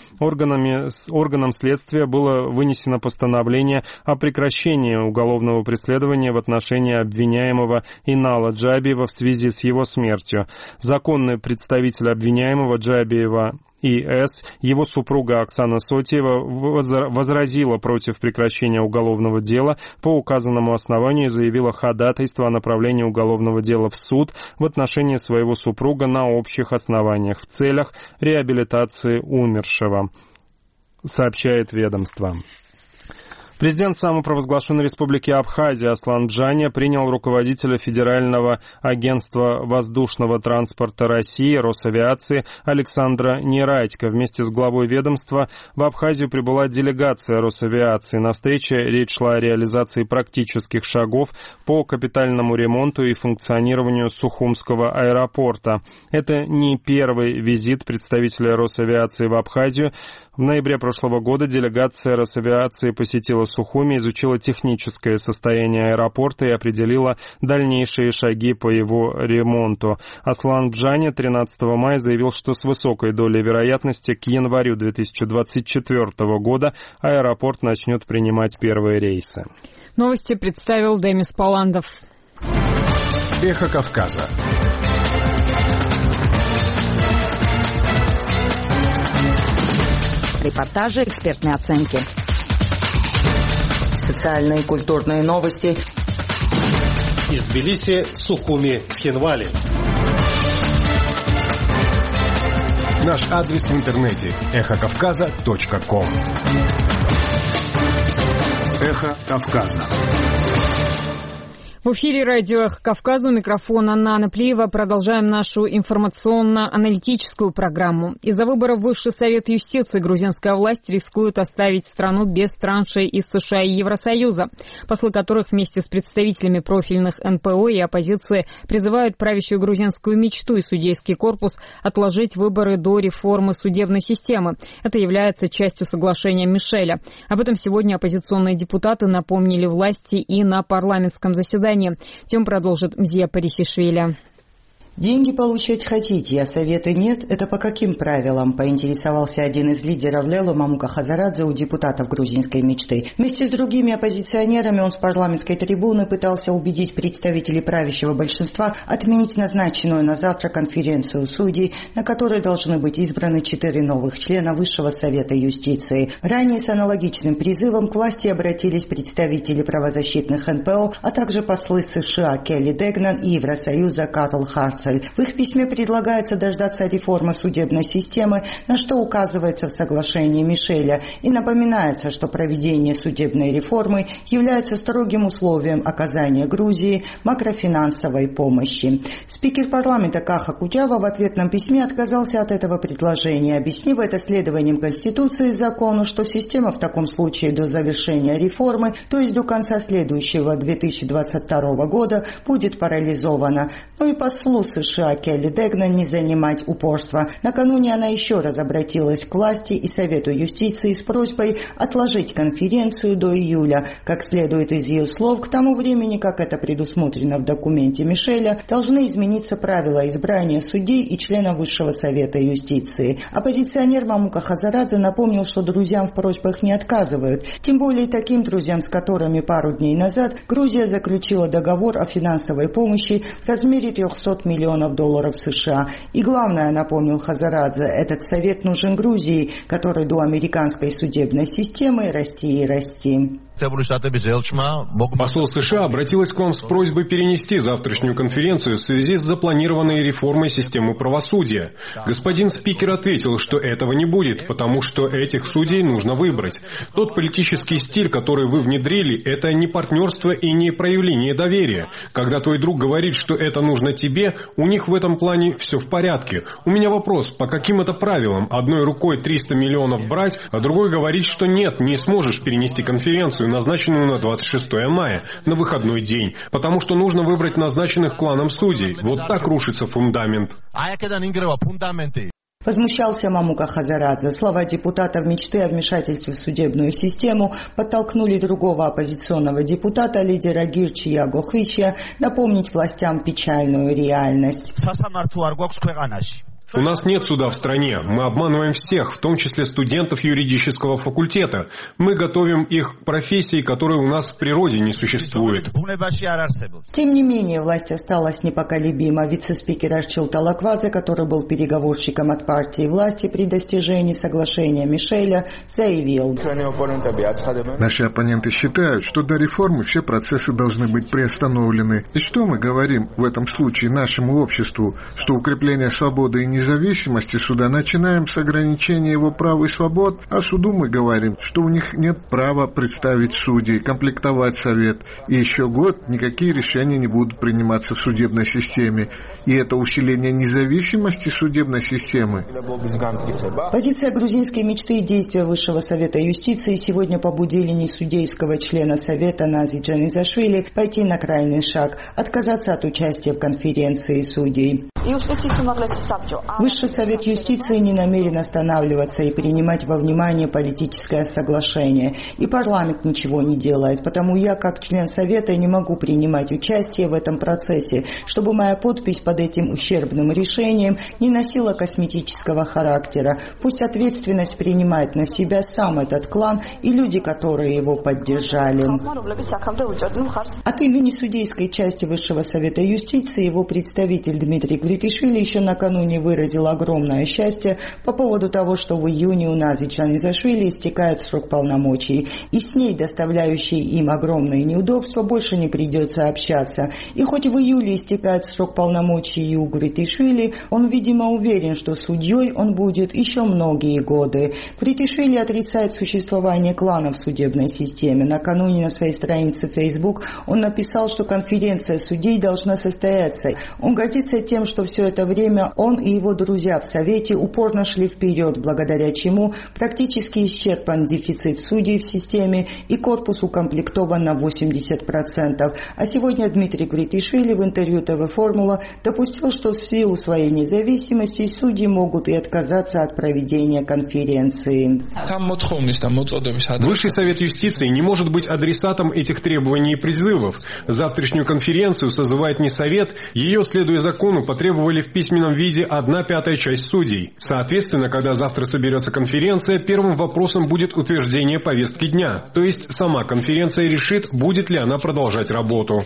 Speaker 5: органам следствия было вынесено постановление о прекращении уголовного преследования в отношении обвиняемого Инала Джабиева в связи с его смертью. Законный представитель обвиняемого Джабиева И.С., его супруга Оксана Сотиева, возразила против прекращения уголовного дела по указанному основанию и заявила ходатайство о направлении уголовного дела в суд в отношении своего супруга на общих основаниях в целях реабилитации умершего, сообщает ведомство. Президент самопровозглашенной республики Абхазия Аслан Бжаня принял руководителя Федерального агентства воздушного транспорта России Росавиации Александра Нерадько. Вместе с главой ведомства в Абхазию прибыла делегация Росавиации. На встрече речь шла о реализации практических шагов по капитальному ремонту и функционированию Сухумского аэропорта. Это не первый визит представителя Росавиации в Абхазию. В ноябре прошлого года делегация Росавиации посетила Сухуми, изучила техническое состояние аэропорта и определила дальнейшие шаги по его ремонту. Аслан Бжаня 13 мая заявил, что с высокой долей вероятности к январю 2024 года аэропорт начнет принимать первые рейсы.
Speaker 1: Новости представил Демис Паландов.
Speaker 8: Эхо Кавказа.
Speaker 4: Репортажи, экспертные оценки. Социальные и культурные новости.
Speaker 13: Из Тбилиси, Сухуми, Цхинвали.
Speaker 8: Наш адрес в интернете эхокавказа.ком. Эхо Кавказа.
Speaker 1: В эфире радио «Эхо Кавказа», у микрофона Анна Плиева. Продолжаем нашу информационно-аналитическую программу. Из-за выборов Высший совет юстиции грузинская власть рискует оставить страну без траншей из США и Евросоюза, послы которых вместе с представителями профильных НПО и оппозиции призывают правящую грузинскую мечту и судейский корпус отложить выборы до реформы судебной системы. Это является частью соглашения Мишеля. Об этом сегодня оппозиционные депутаты напомнили власти и на парламентском заседании. Тем продолжит Мзия Парисишвили.
Speaker 14: Деньги получать хотите, а совета нет? Это по каким правилам? Поинтересовался один из лидеров Лело Мамука Хазарадзе у депутатов грузинской мечты. Вместе с другими оппозиционерами он с парламентской трибуны пытался убедить представителей правящего большинства отменить назначенную на завтра конференцию судей, на которой должны быть избраны 4 новых члена Высшего совета юстиции. Ранее с аналогичным призывом к власти обратились представители правозащитных НПО, а также послы США Келли Дегнан и Евросоюза Катл Харцель. В их письме предлагается дождаться реформы судебной системы, на что указывается в соглашении Мишеля, и напоминается, что проведение судебной реформы является строгим условием оказания Грузии макрофинансовой помощи. Спикер парламента Каха Куджава в ответном письме отказался от этого предложения, объяснив это следованием Конституции и закону, что система в таком случае до завершения реформы, то есть до конца следующего 2022 года, будет парализована. Но и послу США Келли Дегнан не занимать упорства. Накануне она еще раз обратилась к власти и Совету юстиции с просьбой отложить конференцию до июля. Как следует из ее слов, к тому времени, как это предусмотрено в документе Мишеля, должны измениться правила избрания судей и членов Высшего совета юстиции. Оппозиционер Мамука Хазарадзе напомнил, что друзьям в просьбах не отказывают. Тем более таким друзьям, с которыми пару дней назад Грузия заключила договор о финансовой помощи в размере $300 миллионов США. И главное, напомнил Хазарадзе, этот совет нужен Грузии, которой до американской судебной системы расти и расти.
Speaker 8: Посол США обратилась к вам с просьбой перенести завтрашнюю конференцию в связи с запланированной реформой системы правосудия. Господин спикер ответил, что этого не будет, потому что этих судей нужно выбрать. Тот политический стиль, который вы внедрили, это не партнерство и не проявление доверия. Когда твой друг говорит, что это нужно тебе, у них в этом плане все в порядке. У меня вопрос, по каким это правилам? Одной рукой 300 миллионов брать, а другой говорить, что нет, не сможешь перенести конференцию, назначенную на 26 мая, на выходной день, потому что нужно выбрать назначенных кланом судей. Вот так рушится фундамент.
Speaker 14: Возмущался Мамука Хазарадзе. Слова депутатов мечты о вмешательстве в судебную систему подтолкнули другого оппозиционного депутата, лидера Гирчи Ягохвича, напомнить властям печальную реальность.
Speaker 8: У нас нет суда в стране. Мы обманываем всех, в том числе студентов юридического факультета. Мы готовим их к профессии, которой у нас в природе не существует.
Speaker 14: Тем не менее, власть осталась непоколебима. Вице-спикер Арчил Талаквадзе, который был переговорщиком от партии власти при достижении соглашения Мишеля, заявил.
Speaker 2: Наши оппоненты считают, что до реформы все процессы должны быть приостановлены. И что мы говорим в этом случае нашему обществу? Что укрепление свободы и независимости независимости суда, начинаем с ограничения его прав и свобод, а суду мы говорим, что у них нет права представить судей, комплектовать совет. И еще год никакие решения не будут приниматься в судебной системе. И это усиление независимости судебной системы.
Speaker 14: Позиция грузинской мечты и действия Высшего совета юстиции сегодня побудили несудейского члена совета Нази Джанизашвили пойти на крайний шаг, отказаться от участия в конференции судей. Высший совет юстиции не намерен останавливаться и принимать во внимание политическое соглашение. И парламент ничего не делает, потому я, как член совета, не могу принимать участие в этом процессе, чтобы моя подпись под этим ущербным решением не носила косметического характера. Пусть ответственность принимает на себя сам этот клан и люди, которые его поддержали. От имени судейской части Высшего совета юстиции его представитель Дмитрий Гвитишвили еще накануне выразил огромное счастье по поводу того, что в июне у Нази Джанизашвили истекает срок полномочий, и с ней, доставляющей им огромные неудобства, больше не придется общаться. И хоть в июле истекает срок полномочий у Гвитишвили, он, видимо, уверен, что судьей он будет еще многие годы. Гвитишвили отрицает существование клана в судебной системе. Накануне на своей странице Facebook он написал, что конференция судей должна состояться. Он гордится тем, что все это время он и его друзья в Совете упорно шли вперед, благодаря чему практически исчерпан дефицит судей в системе и корпус укомплектован на 80%. А сегодня Дмитрий Гвитишвили в интервью ТВ «Формула» допустил, что в силу своей независимости судьи могут и отказаться от проведения конференции.
Speaker 8: Высший совет юстиции не может быть адресатом этих требований и призывов. Завтрашнюю конференцию созывает не совет, ее, следуя закону, потребовали в письменном виде 1/5 часть судей. Соответственно, когда завтра соберется конференция, первым вопросом будет утверждение повестки дня. То есть сама конференция решит, будет ли она продолжать работу.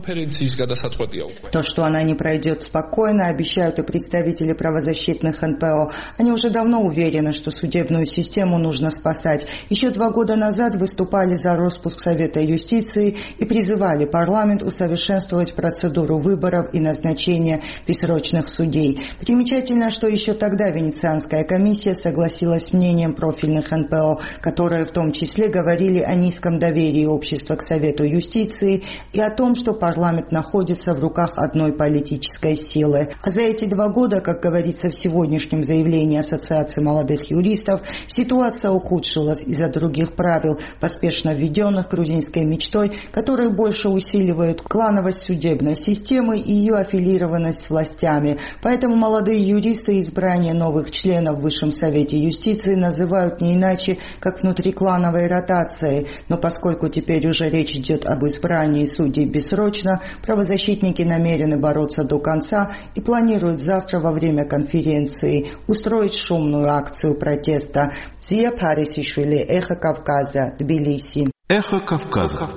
Speaker 14: То, что она не пройдет спокойно, обещают и представители правозащитных НПО. Они уже давно уверены, что судебную систему нужно спасать. Еще 2 года назад выступали за распуск Совета юстиции и призывали парламент усовершенствовать процедуру выборов и назначения бессрочных судей. Примечательно, что еще тогда Венецианская комиссия согласилась с мнением профильных НПО, которые в том числе говорили о низком доверии общества к Совету юстиции и о том, что парламент находится в руках одной политической силы. А за эти 2 года, как говорится в сегодняшнем заявлении Ассоциации молодых юристов, ситуация ухудшилась из-за других правил, поспешно введенных грузинской мечтой, которые больше усиливают клановость судебной системы и ее аффилированность с властями. Поэтому молодые юристы избрание новых членов в Высшем совете юстиции называют не иначе, как внутриклановой ротацией. Но поскольку теперь уже речь идет об избрании судей бессрочно, правозащитники намерены бороться до конца и планируют завтра во время конференции устроить шумную акцию протеста. Зия Парисишвили, Эхо Кавказа, Тбилиси.
Speaker 15: Эхо Кавказа.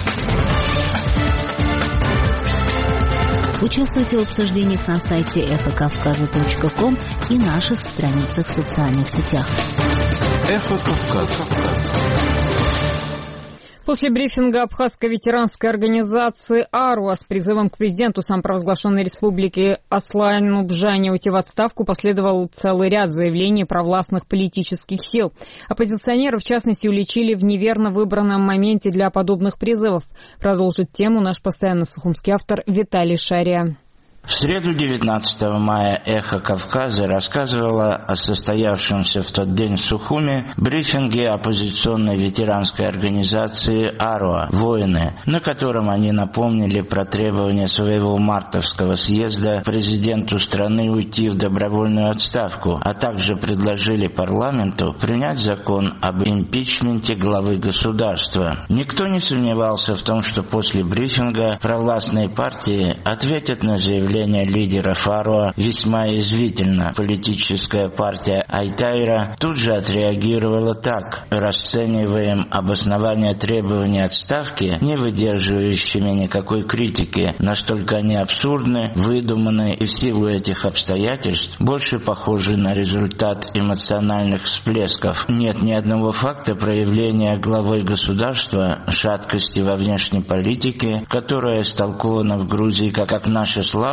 Speaker 6: Участвуйте в обсуждениях на сайте эхокавказа.ком и наших страницах в социальных сетях.
Speaker 15: Эхо Кавказа.
Speaker 1: После брифинга абхазской ветеранской организации «Аруа» с призывом к президенту самопровозглашенной республики Аслану Бжане уйти в отставку последовал целый ряд заявлений провластных политических сил. Оппозиционеры, в частности, уличили в неверно выбранном моменте для подобных призывов. Продолжит тему наш постоянно сухумский автор Виталий Шария.
Speaker 16: В среду 19 мая «Эхо Кавказа» рассказывала о состоявшемся в тот день в Сухуме брифинге оппозиционной ветеранской организации «Аруа» «Воины», на котором они напомнили про требование своего мартовского съезда президенту страны уйти в добровольную отставку, а также предложили парламенту принять закон об импичменте главы государства. Никто не сомневался в том, что после брифинга провластные партии ответят на заявление лидера Аруа весьма язвительно. Политическая партия Айтайра тут же отреагировала так: расцениваем обоснование требования отставки не выдерживающими никакой критики, настолько они абсурдны, выдуманы и в силу этих обстоятельств больше похожи на результат эмоциональных всплесков. Нет ни одного факта проявления главой государства шаткости во внешней политике, которая истолкована в Грузии как наша слабость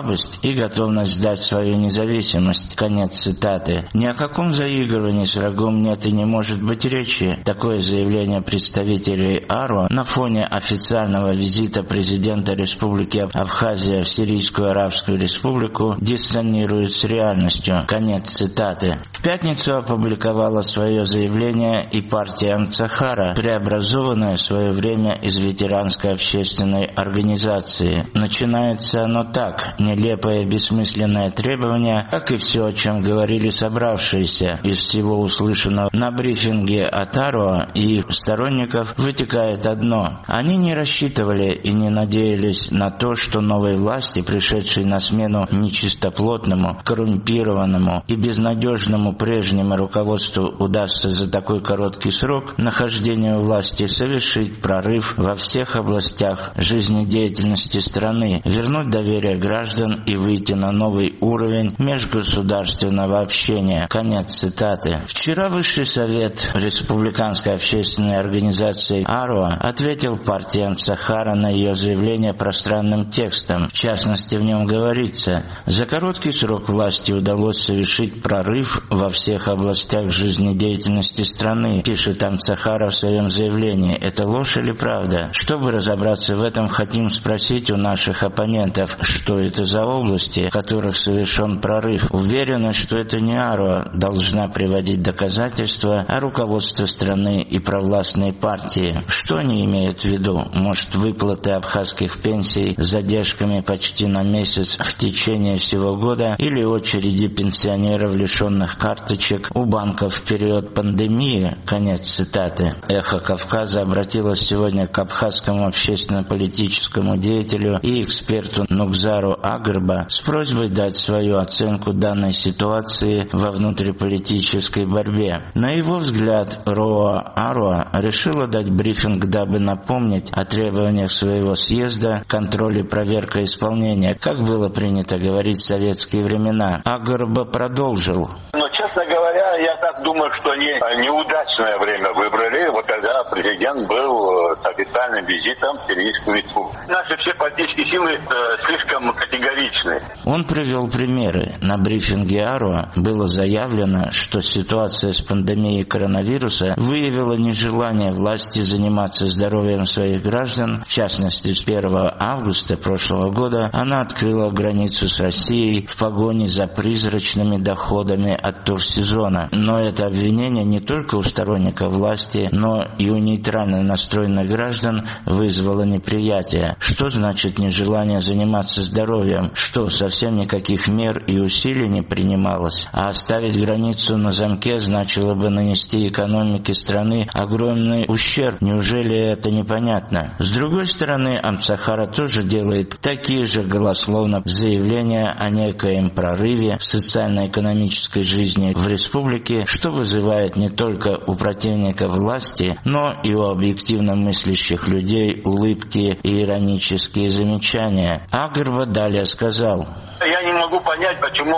Speaker 16: слабость и готовность сдать свою независимость. Конец цитаты. Ни о каком заигрывании с врагом нет и не может быть речи. Такое заявление представителей АРО на фоне официального визита президента Республики Абхазия в Сирийскую Арабскую Республику диссонирует с реальностью. Конец цитаты. В пятницу опубликовала свое заявление и партия Амцахара, преобразованная в свое время из ветеранской общественной организации. Начинается оно так: нелепое бессмысленное требование, как и все, о чем говорили собравшиеся. Из всего услышанного на брифинге от АРО и их сторонников вытекает одно: они не рассчитывали и не надеялись на то, что новой власти, пришедшей на смену нечистоплотному, коррумпированному и безнадежному прежнему руководству, удастся за такой короткий срок нахождения у власти совершить прорыв во всех областях жизнедеятельности страны, вернуть доверие граждан и выйти на новый уровень межгосударственного общения. Конец цитаты. Вчера Высший совет Республиканской общественной организации АРО ответил партии Амцахара на ее заявление пространным текстом. В частности, в нем говорится: за короткий срок власти удалось совершить прорыв во всех областях жизнедеятельности страны, пишет Амцахара в своем заявлении. Это ложь или правда? Чтобы разобраться в этом, хотим спросить у наших оппонентов, что это за области, в которых совершен прорыв. Уверены, что это не АРО должна приводить доказательства, а руководство страны и провластные партии. Что они имеют в виду? Может, выплаты абхазских пенсий с задержками почти на месяц в течение всего года, или очереди пенсионеров, лишенных карточек у банков в период пандемии? Конец цитаты. «Эхо Кавказа» обратилось сегодня к абхазскому общественно-политическому деятелю и эксперту Нукзару Агырба с просьбой дать свою оценку данной ситуации во внутриполитической борьбе. На его взгляд, РОА АРО решила дать брифинг, дабы напомнить о требованиях своего съезда, контроль и проверка исполнения, как было принято говорить в советские времена. Агырба продолжил.
Speaker 17: Но, честно говоря, я так думаю, что они неудачное время выбрали, вот когда президент был с официальным визитом в Сирийскую республику. Наши все политические силы слишком категоричны.
Speaker 16: Он привел примеры. На брифинге АРО было заявлено, что ситуация с пандемией коронавируса выявила нежелание власти заниматься здоровьем своих граждан. В частности, с 1 августа прошлого года она открыла границу с Россией в погоне за призрачными доходами от турсезона. Но это обвинение не только у сторонников власти, но и у нейтрально настроенных граждан вызвало неприятие. Что значит нежелание заниматься здоровьем? Что, совсем никаких мер и усилий не принималось? А оставить границу на замке значило бы нанести экономике страны огромный ущерб. Неужели это непонятно? С другой стороны, Амцахара тоже делает такие же голословно заявления о некоем прорыве в социально-экономической жизни в республике, что вызывает не только у противников власти, но и у объективно мыслящих людей улыбки и иронические замечания. Агырба далее сказал:
Speaker 17: я не могу понять, почему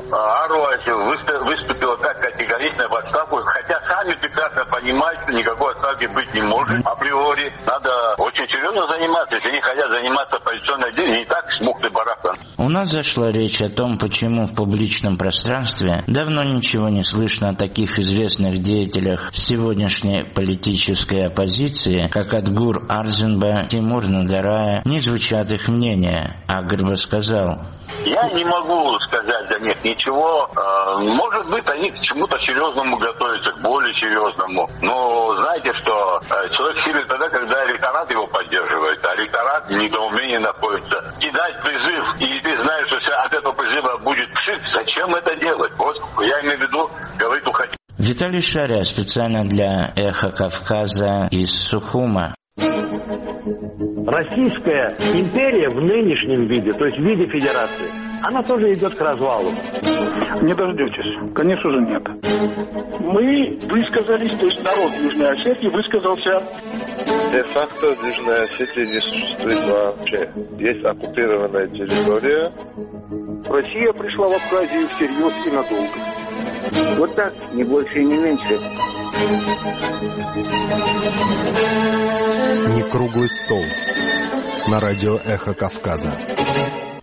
Speaker 17: АРО выступила так категорично в отставку, хотя сами прекрасно понимают, что никакой отставки быть не может. Априори надо очень серьезно заниматься, если не хотят заниматься оппозиционной деятельностью, не так с мухты-барахтан.
Speaker 16: У нас зашла речь о том, почему в публичном пространстве давно ничего не слышно о таких известных деятелях сегодняшней политической оппозиции, как Адгур Арзенба, Тимур Надарая, не звучат их мнения. Агырба сказал:
Speaker 17: я не могу сказать за них ничего. Может быть, они к чему-то серьезному готовятся, к более серьезному. Но знаете, что человек силен тогда, когда электорат его поддерживает, а электорат в недоумении находится. Кидать призыв, и ты знаешь, что от этого призыва будет пшик, зачем это делать? Вот я имею в виду, говорит, уходи.
Speaker 16: Виталий Шаря специально для «Эхо Кавказа» из Сухума.
Speaker 18: Российская империя в нынешнем виде, то есть в виде федерации, она тоже идет к развалу.
Speaker 19: Не дождетесь. Конечно же нет. Мы высказались, то есть народ Южной Осетии высказался.
Speaker 20: Де-факто Южная Осетия не существует вообще. Есть оккупированная территория.
Speaker 19: Россия пришла в Абхазию всерьез и надолго.
Speaker 18: Вот так, не больше и не меньше.
Speaker 5: Не круглый стол. На радио «Эхо Кавказа».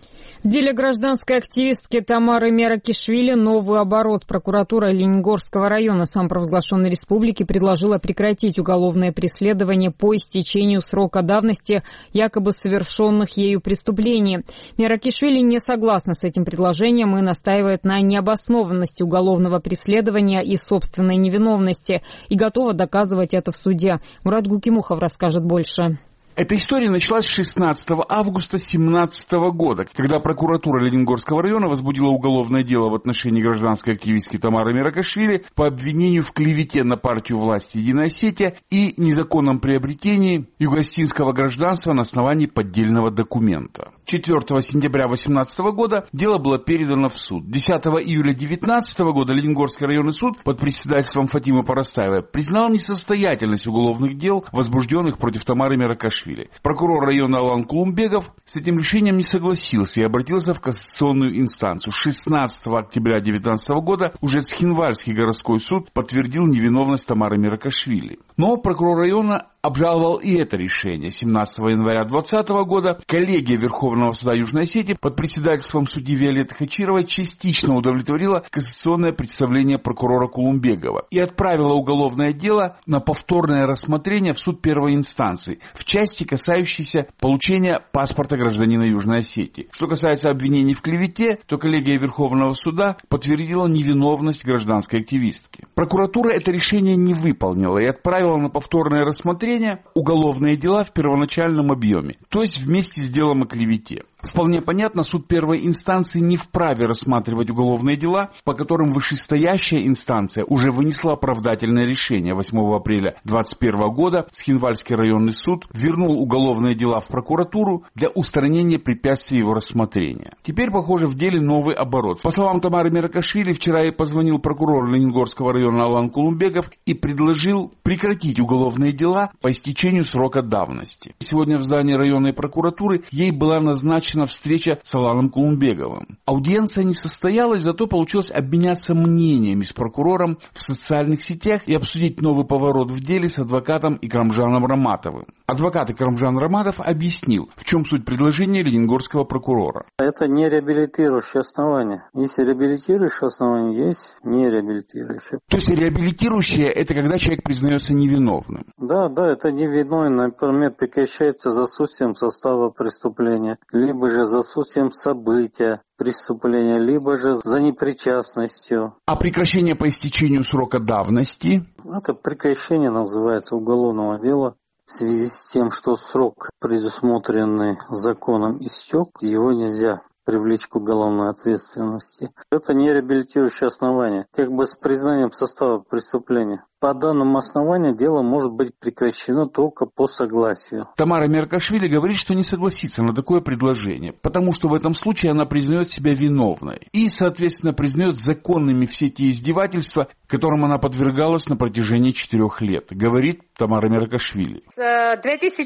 Speaker 1: В деле гражданской активистки Тамары Меракишвили новый оборот. Прокуратура Лениногорского района самопровозглашенной республики предложила прекратить уголовное преследование по истечению срока давности якобы совершенных ею преступлений. Меракишвили не согласна с этим предложением и настаивает на необоснованности уголовного преследования и собственной невиновности и готова доказывать это в суде. Мурат Гукимухов расскажет больше.
Speaker 21: Эта история началась 16 августа 2017 года, когда прокуратура Лениногорского района возбудила уголовное дело в отношении гражданской активистки Тамары Меракишвили по обвинению в клевете на партию власти «Единая Осетия» и незаконном приобретении юго-осетинского гражданства на основании поддельного документа. 4 сентября 2018 года дело было передано в суд. 10 июля 2019 года Лениногорский районный суд под председательством Фатимы Парастаевой признал несостоятельность уголовных дел, возбужденных против Тамары Меракишвили. Прокурор района Алан Кулумбеков с этим решением не согласился и обратился в кассационную инстанцию. 16 октября 2019 года уже Цхинвальский городской суд подтвердил невиновность Тамары Меракишвили. Но прокурор района обжаловал и это решение. 17 января 2020 года коллегия Верховного суда Южной Осетии под председательством судьи Виолетты Хачировой частично удовлетворила кассационное представление прокурора Кулумбекова и отправила уголовное дело на повторное рассмотрение в суд первой инстанции в части, касающейся получения паспорта гражданина Южной Осетии. Что касается обвинений в клевете, то коллегия Верховного суда подтвердила невиновность гражданской активистки. Прокуратура это решение не выполнила и отправила на повторное рассмотрение уголовные дела в первоначальном объеме, то есть вместе с делом о клевете. Вполне понятно, суд первой инстанции не вправе рассматривать уголовные дела, по которым вышестоящая инстанция уже вынесла оправдательное решение. 8 апреля 2021 года Цхинвальский районный суд вернул уголовные дела в прокуратуру для устранения препятствий его рассмотрения. Теперь, похоже, в деле новый оборот. По словам Тамары Меракишвили, вчера ей позвонил прокурор Лениногорского района Алан Кулумбеков и предложил прекратить уголовные дела по истечению срока давности. Сегодня в здании районной прокуратуры ей была назначена встреча с Аланом Кулумбековым. Аудиенция не состоялась, зато получилось обменяться мнениями с прокурором в социальных сетях и обсудить новый поворот в деле с адвокатом Икрамжаном Раматовым. Адвокат Икрамжан Раматов объяснил, в чем суть предложения лениногорского прокурора.
Speaker 22: Это не реабилитирующее основание. Если реабилитирующее основание, есть не реабилитирующее.
Speaker 21: То есть реабилитирующее – это когда человек признается невиновным?
Speaker 22: Да, это невиновный, например, прекращается за отсутствием состава преступления, либо же за отсутствием события преступления, либо же за непричастностью.
Speaker 21: А прекращение по истечению срока давности?
Speaker 22: Это прекращение называется уголовного дела. В связи с тем, что срок, предусмотренный законом, истек, его нельзя привлечь к уголовной ответственности. Это не реабилитирующее основание, как бы с признанием состава преступления. По данному основанию дело может быть прекращено только по согласию.
Speaker 21: Тамара Меракишвили говорит, что не согласится на такое предложение, потому что в этом случае она признает себя виновной и, соответственно, признает законными все те издевательства, которым она подвергалась на протяжении 4 лет, говорит Тамара Меракишвили.
Speaker 23: С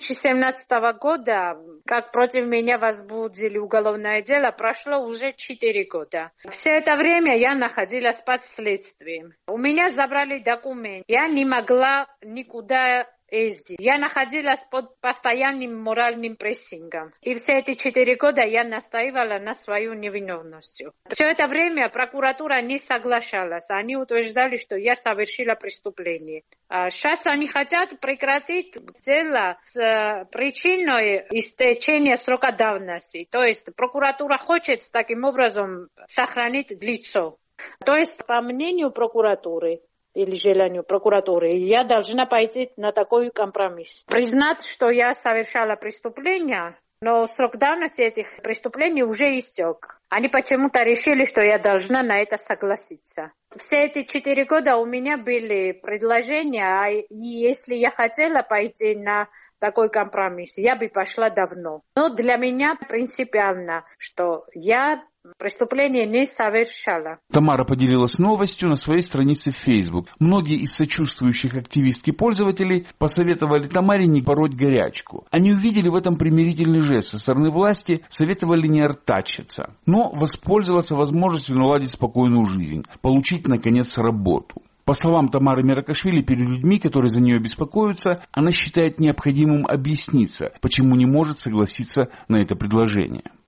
Speaker 23: 2017 года, как против меня возбудили уголовное дело, прошло уже 4 года. Все это время я находилась под следствием. У меня забрали документы. Я не могла никуда ездить. Я находилась под постоянным моральным прессингом. И все эти 4 года я настаивала на свою невиновность. Все это время прокуратура не соглашалась. Они утверждали, что я совершила преступление. Сейчас они хотят прекратить дело с причиной истечения срока давности. То есть прокуратура хочет таким образом сохранить лицо. То есть, по мнению прокуратуры, или желанию прокуратуры, я должна пойти на такой компромисс. Признать, что я совершала преступление, но срок давности этих преступлений уже истек. Они почему-то решили, что я должна на это согласиться. Все эти 4 года у меня были предложения, и если я хотела пойти на такой компромисс, я бы пошла давно. Но для меня принципиально, что я преступление не совершала.
Speaker 21: Тамара поделилась новостью на своей странице в Facebook. Многие из сочувствующих активистки пользователей посоветовали Тамаре не пороть горячку. Они увидели в этом примирительный жест со стороны власти, советовали не артачиться, но воспользоваться возможностью наладить спокойную жизнь, получить, наконец, работу. По словам Тамары Меракишвили, перед людьми, которые за нее беспокоятся, она считает необходимым объясниться, почему не может согласиться на это предложение.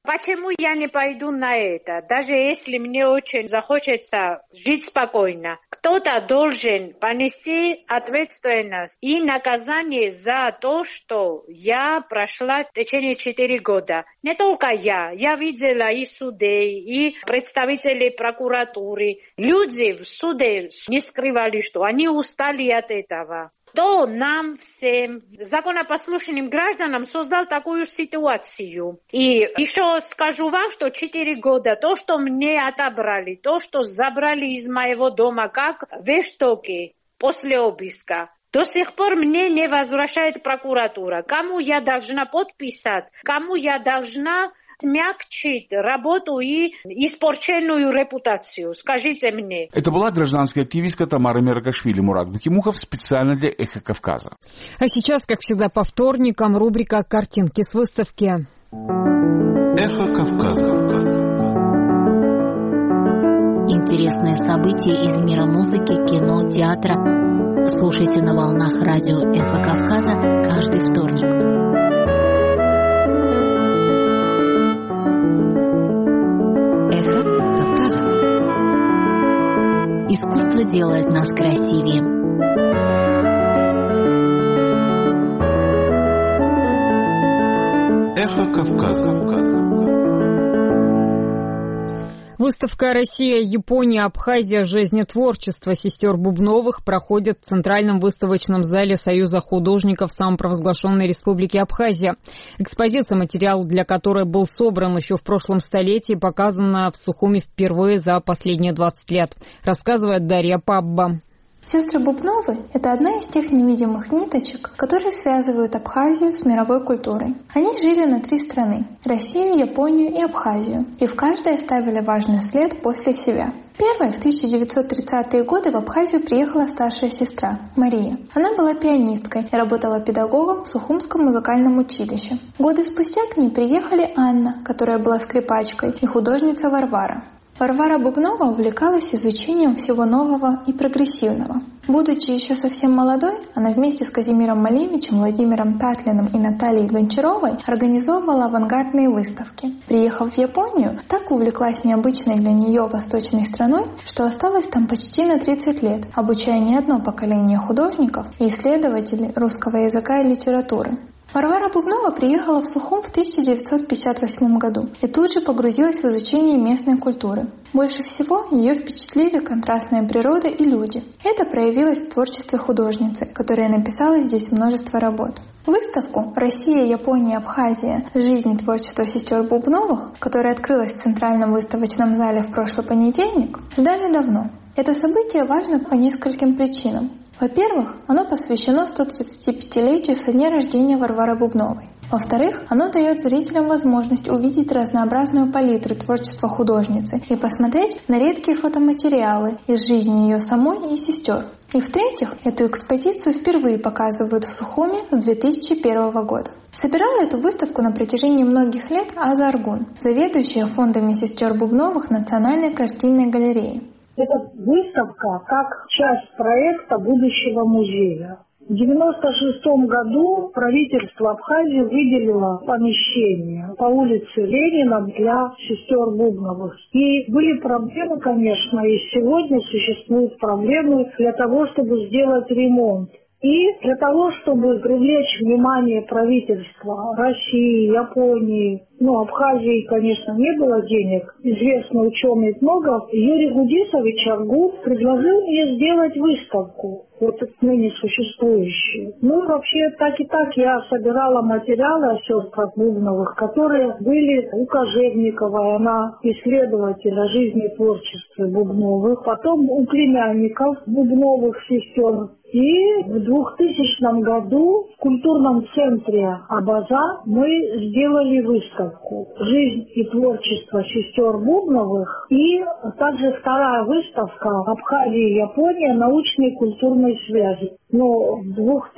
Speaker 23: Почему я не пойду на это? Даже если мне очень захочется жить спокойно, кто-то должен понести ответственность и наказание за то, что я прошла в течение 4 года. Не только я видела и суды, и представители прокуратуры. Люди в суде не скрывали, что они устали от этого. Кто нам всем, законопослушным гражданам, создал такую ситуацию. И еще скажу вам, что 4 года, то, что мне отобрали, то, что забрали из моего дома, как вещдоки после обыска, до сих пор мне не возвращает прокуратура. Кому я должна подписать, кому я должна смягчить работу и испорченную репутацию? Скажите мне.
Speaker 21: Это была гражданская активистка Тамара Меракашвили. Мурат Букимухов специально для «Эхо Кавказа».
Speaker 1: А сейчас, как всегда, по вторникам рубрика «Картинки с выставки».
Speaker 15: «Эхо Кавказа».
Speaker 6: Интересные события из мира музыки, кино, театра. Слушайте на волнах радио «Эхо Кавказа» каждый вторник. Искусство делает нас красивее.
Speaker 15: Эхо Кавказа.
Speaker 1: Выставка «Россия, Япония, Абхазия. Жизнетворчество сестер Бубновых» проходит в Центральном выставочном зале Союза художников самопровозглашенной Республики Абхазия. Экспозиция, материал для которой был собран еще в прошлом столетии, показана в Сухуми впервые за последние 20 лет, рассказывает Дарья Пабба.
Speaker 3: Сестры Бубновы – это одна из тех невидимых ниточек, которые связывают Абхазию с мировой культурой. Они жили на 3 страны – Россию, Японию и Абхазию, и в каждой оставили важный след после себя. Первой в 1930-е годы в Абхазию приехала старшая сестра – Мария. Она была пианисткой и работала педагогом в Сухумском музыкальном училище. Годы спустя к ней приехали Анна, которая была скрипачкой, и художница Варвара. Варвара Бубнова увлекалась изучением всего нового и прогрессивного. Будучи еще совсем молодой, она вместе с Казимиром Малевичем, Владимиром Татлиным и Натальей Гончаровой организовывала авангардные выставки. Приехав в Японию, так увлеклась необычной для нее восточной страной, что осталась там почти на 30 лет, обучая не одно поколение художников и исследователей русского языка и литературы. Варвара Бубнова приехала в Сухум в 1958 году и тут же погрузилась в изучение местной культуры. Больше всего ее впечатлили контрастная природа и люди. Это проявилось в творчестве художницы, которая написала здесь множество работ. Выставку «Россия, Япония, Абхазия. Жизнь и творчество сестер Бубновых», которая открылась в Центральном выставочном зале в прошлый понедельник, ждали давно. Это событие важно по нескольким причинам. Во-первых, оно посвящено 135-летию со дня рождения Варвары Бубновой. Во-вторых, оно дает зрителям возможность увидеть разнообразную палитру творчества художницы и посмотреть на редкие фотоматериалы из жизни ее самой и сестер. И в-третьих, эту экспозицию впервые показывают в Сухуми с 2001 года. Собирала эту выставку на протяжении многих лет Аза Аргун, заведующая фондами сестер Бубновых Национальной картинной галереи.
Speaker 7: Это выставка как часть проекта будущего музея. В 1996 году правительство Абхазии выделило помещение по улице Ленина для сестер Бубновых. И были проблемы, конечно, и сегодня существуют проблемы для того, чтобы сделать ремонт. И для того, чтобы привлечь внимание правительства России, Японии, Абхазии, конечно, не было денег, известный ученый этнограф Юрий Гудисович Аргут предложил мне сделать выставку, вот ныне существующую. Вообще, так и так я собирала материалы о сестрах Бубновых, которые были у Кожевниковой, она исследователь о жизни и творчестве Бубновых, потом у племянников Бубновых сестер. И в 2000 году в культурном центре Абаза мы сделали выставку «Жизнь и творчество сестер Бубновых» и также вторая выставка «Абхазия и Япония. Научные и культурные связи». Но в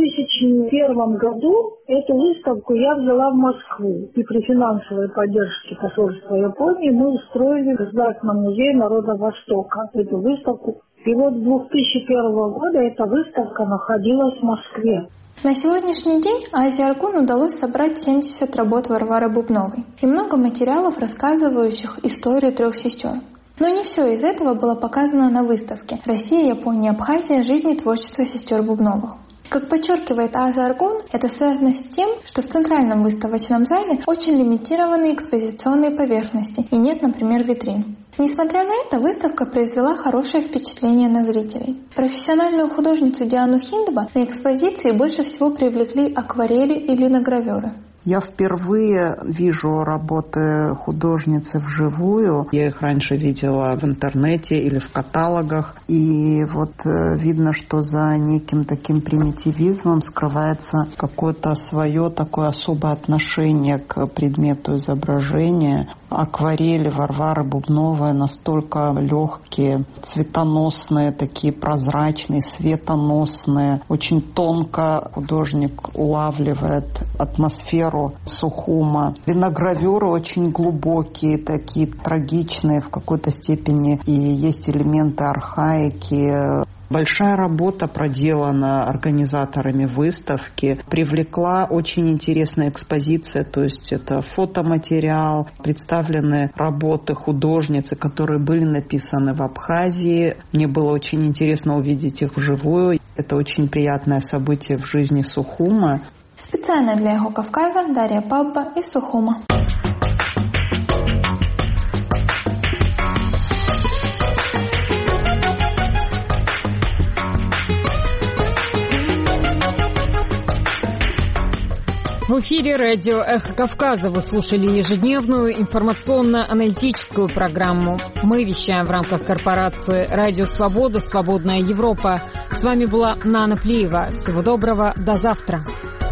Speaker 7: 2001 году эту выставку я взяла в Москву. И при финансовой поддержке посольства Японии мы устроили в Государственном музее народа Востока эту выставку. И вот с 2001 года эта выставка находилась в Москве.
Speaker 3: На сегодняшний день Азе Аргун удалось собрать 70 работ Варвары Бубновой и много материалов, рассказывающих историю 3 сестер. Но не все из этого было показано на выставке «Россия, Япония, Абхазия. Жизнь и творчество сестер Бубновых». Как подчеркивает Аза Аргун, это связано с тем, что в центральном выставочном зале очень лимитированные экспозиционные поверхности и нет, например, витрин. Несмотря на это, выставка произвела хорошее впечатление на зрителей. Профессиональную художницу Диану Хиндба на экспозиции больше всего привлекли акварели и линогравюры.
Speaker 9: Я впервые вижу работы художницы вживую. Я их раньше видела в интернете или в каталогах. И вот видно, что за неким таким примитивизмом скрывается какое-то свое такое особое отношение к предмету изображения. Акварели Варвары Бубновой настолько легкие, цветоносные, такие прозрачные, светоносные. Очень тонко художник улавливает атмосферу Сухума. Линогравюры очень глубокие, такие трагичные в какой-то степени. И есть элементы архаики. Большая работа проделана организаторами выставки. Привлекла очень интересная экспозиция, то есть это фотоматериал, представлены работы художницы, которые были написаны в Абхазии. Мне было очень интересно увидеть их вживую. Это очень приятное событие в жизни Сухума.
Speaker 3: Специально для Эхо Кавказа Дарья Пабба из Сухума.
Speaker 1: В эфире радио «Эхо Кавказа» вы слушали ежедневную информационно-аналитическую программу. Мы вещаем в рамках корпорации «Радио Свобода. Свободная Европа». С вами была Нана Плиева. Всего доброго. До завтра.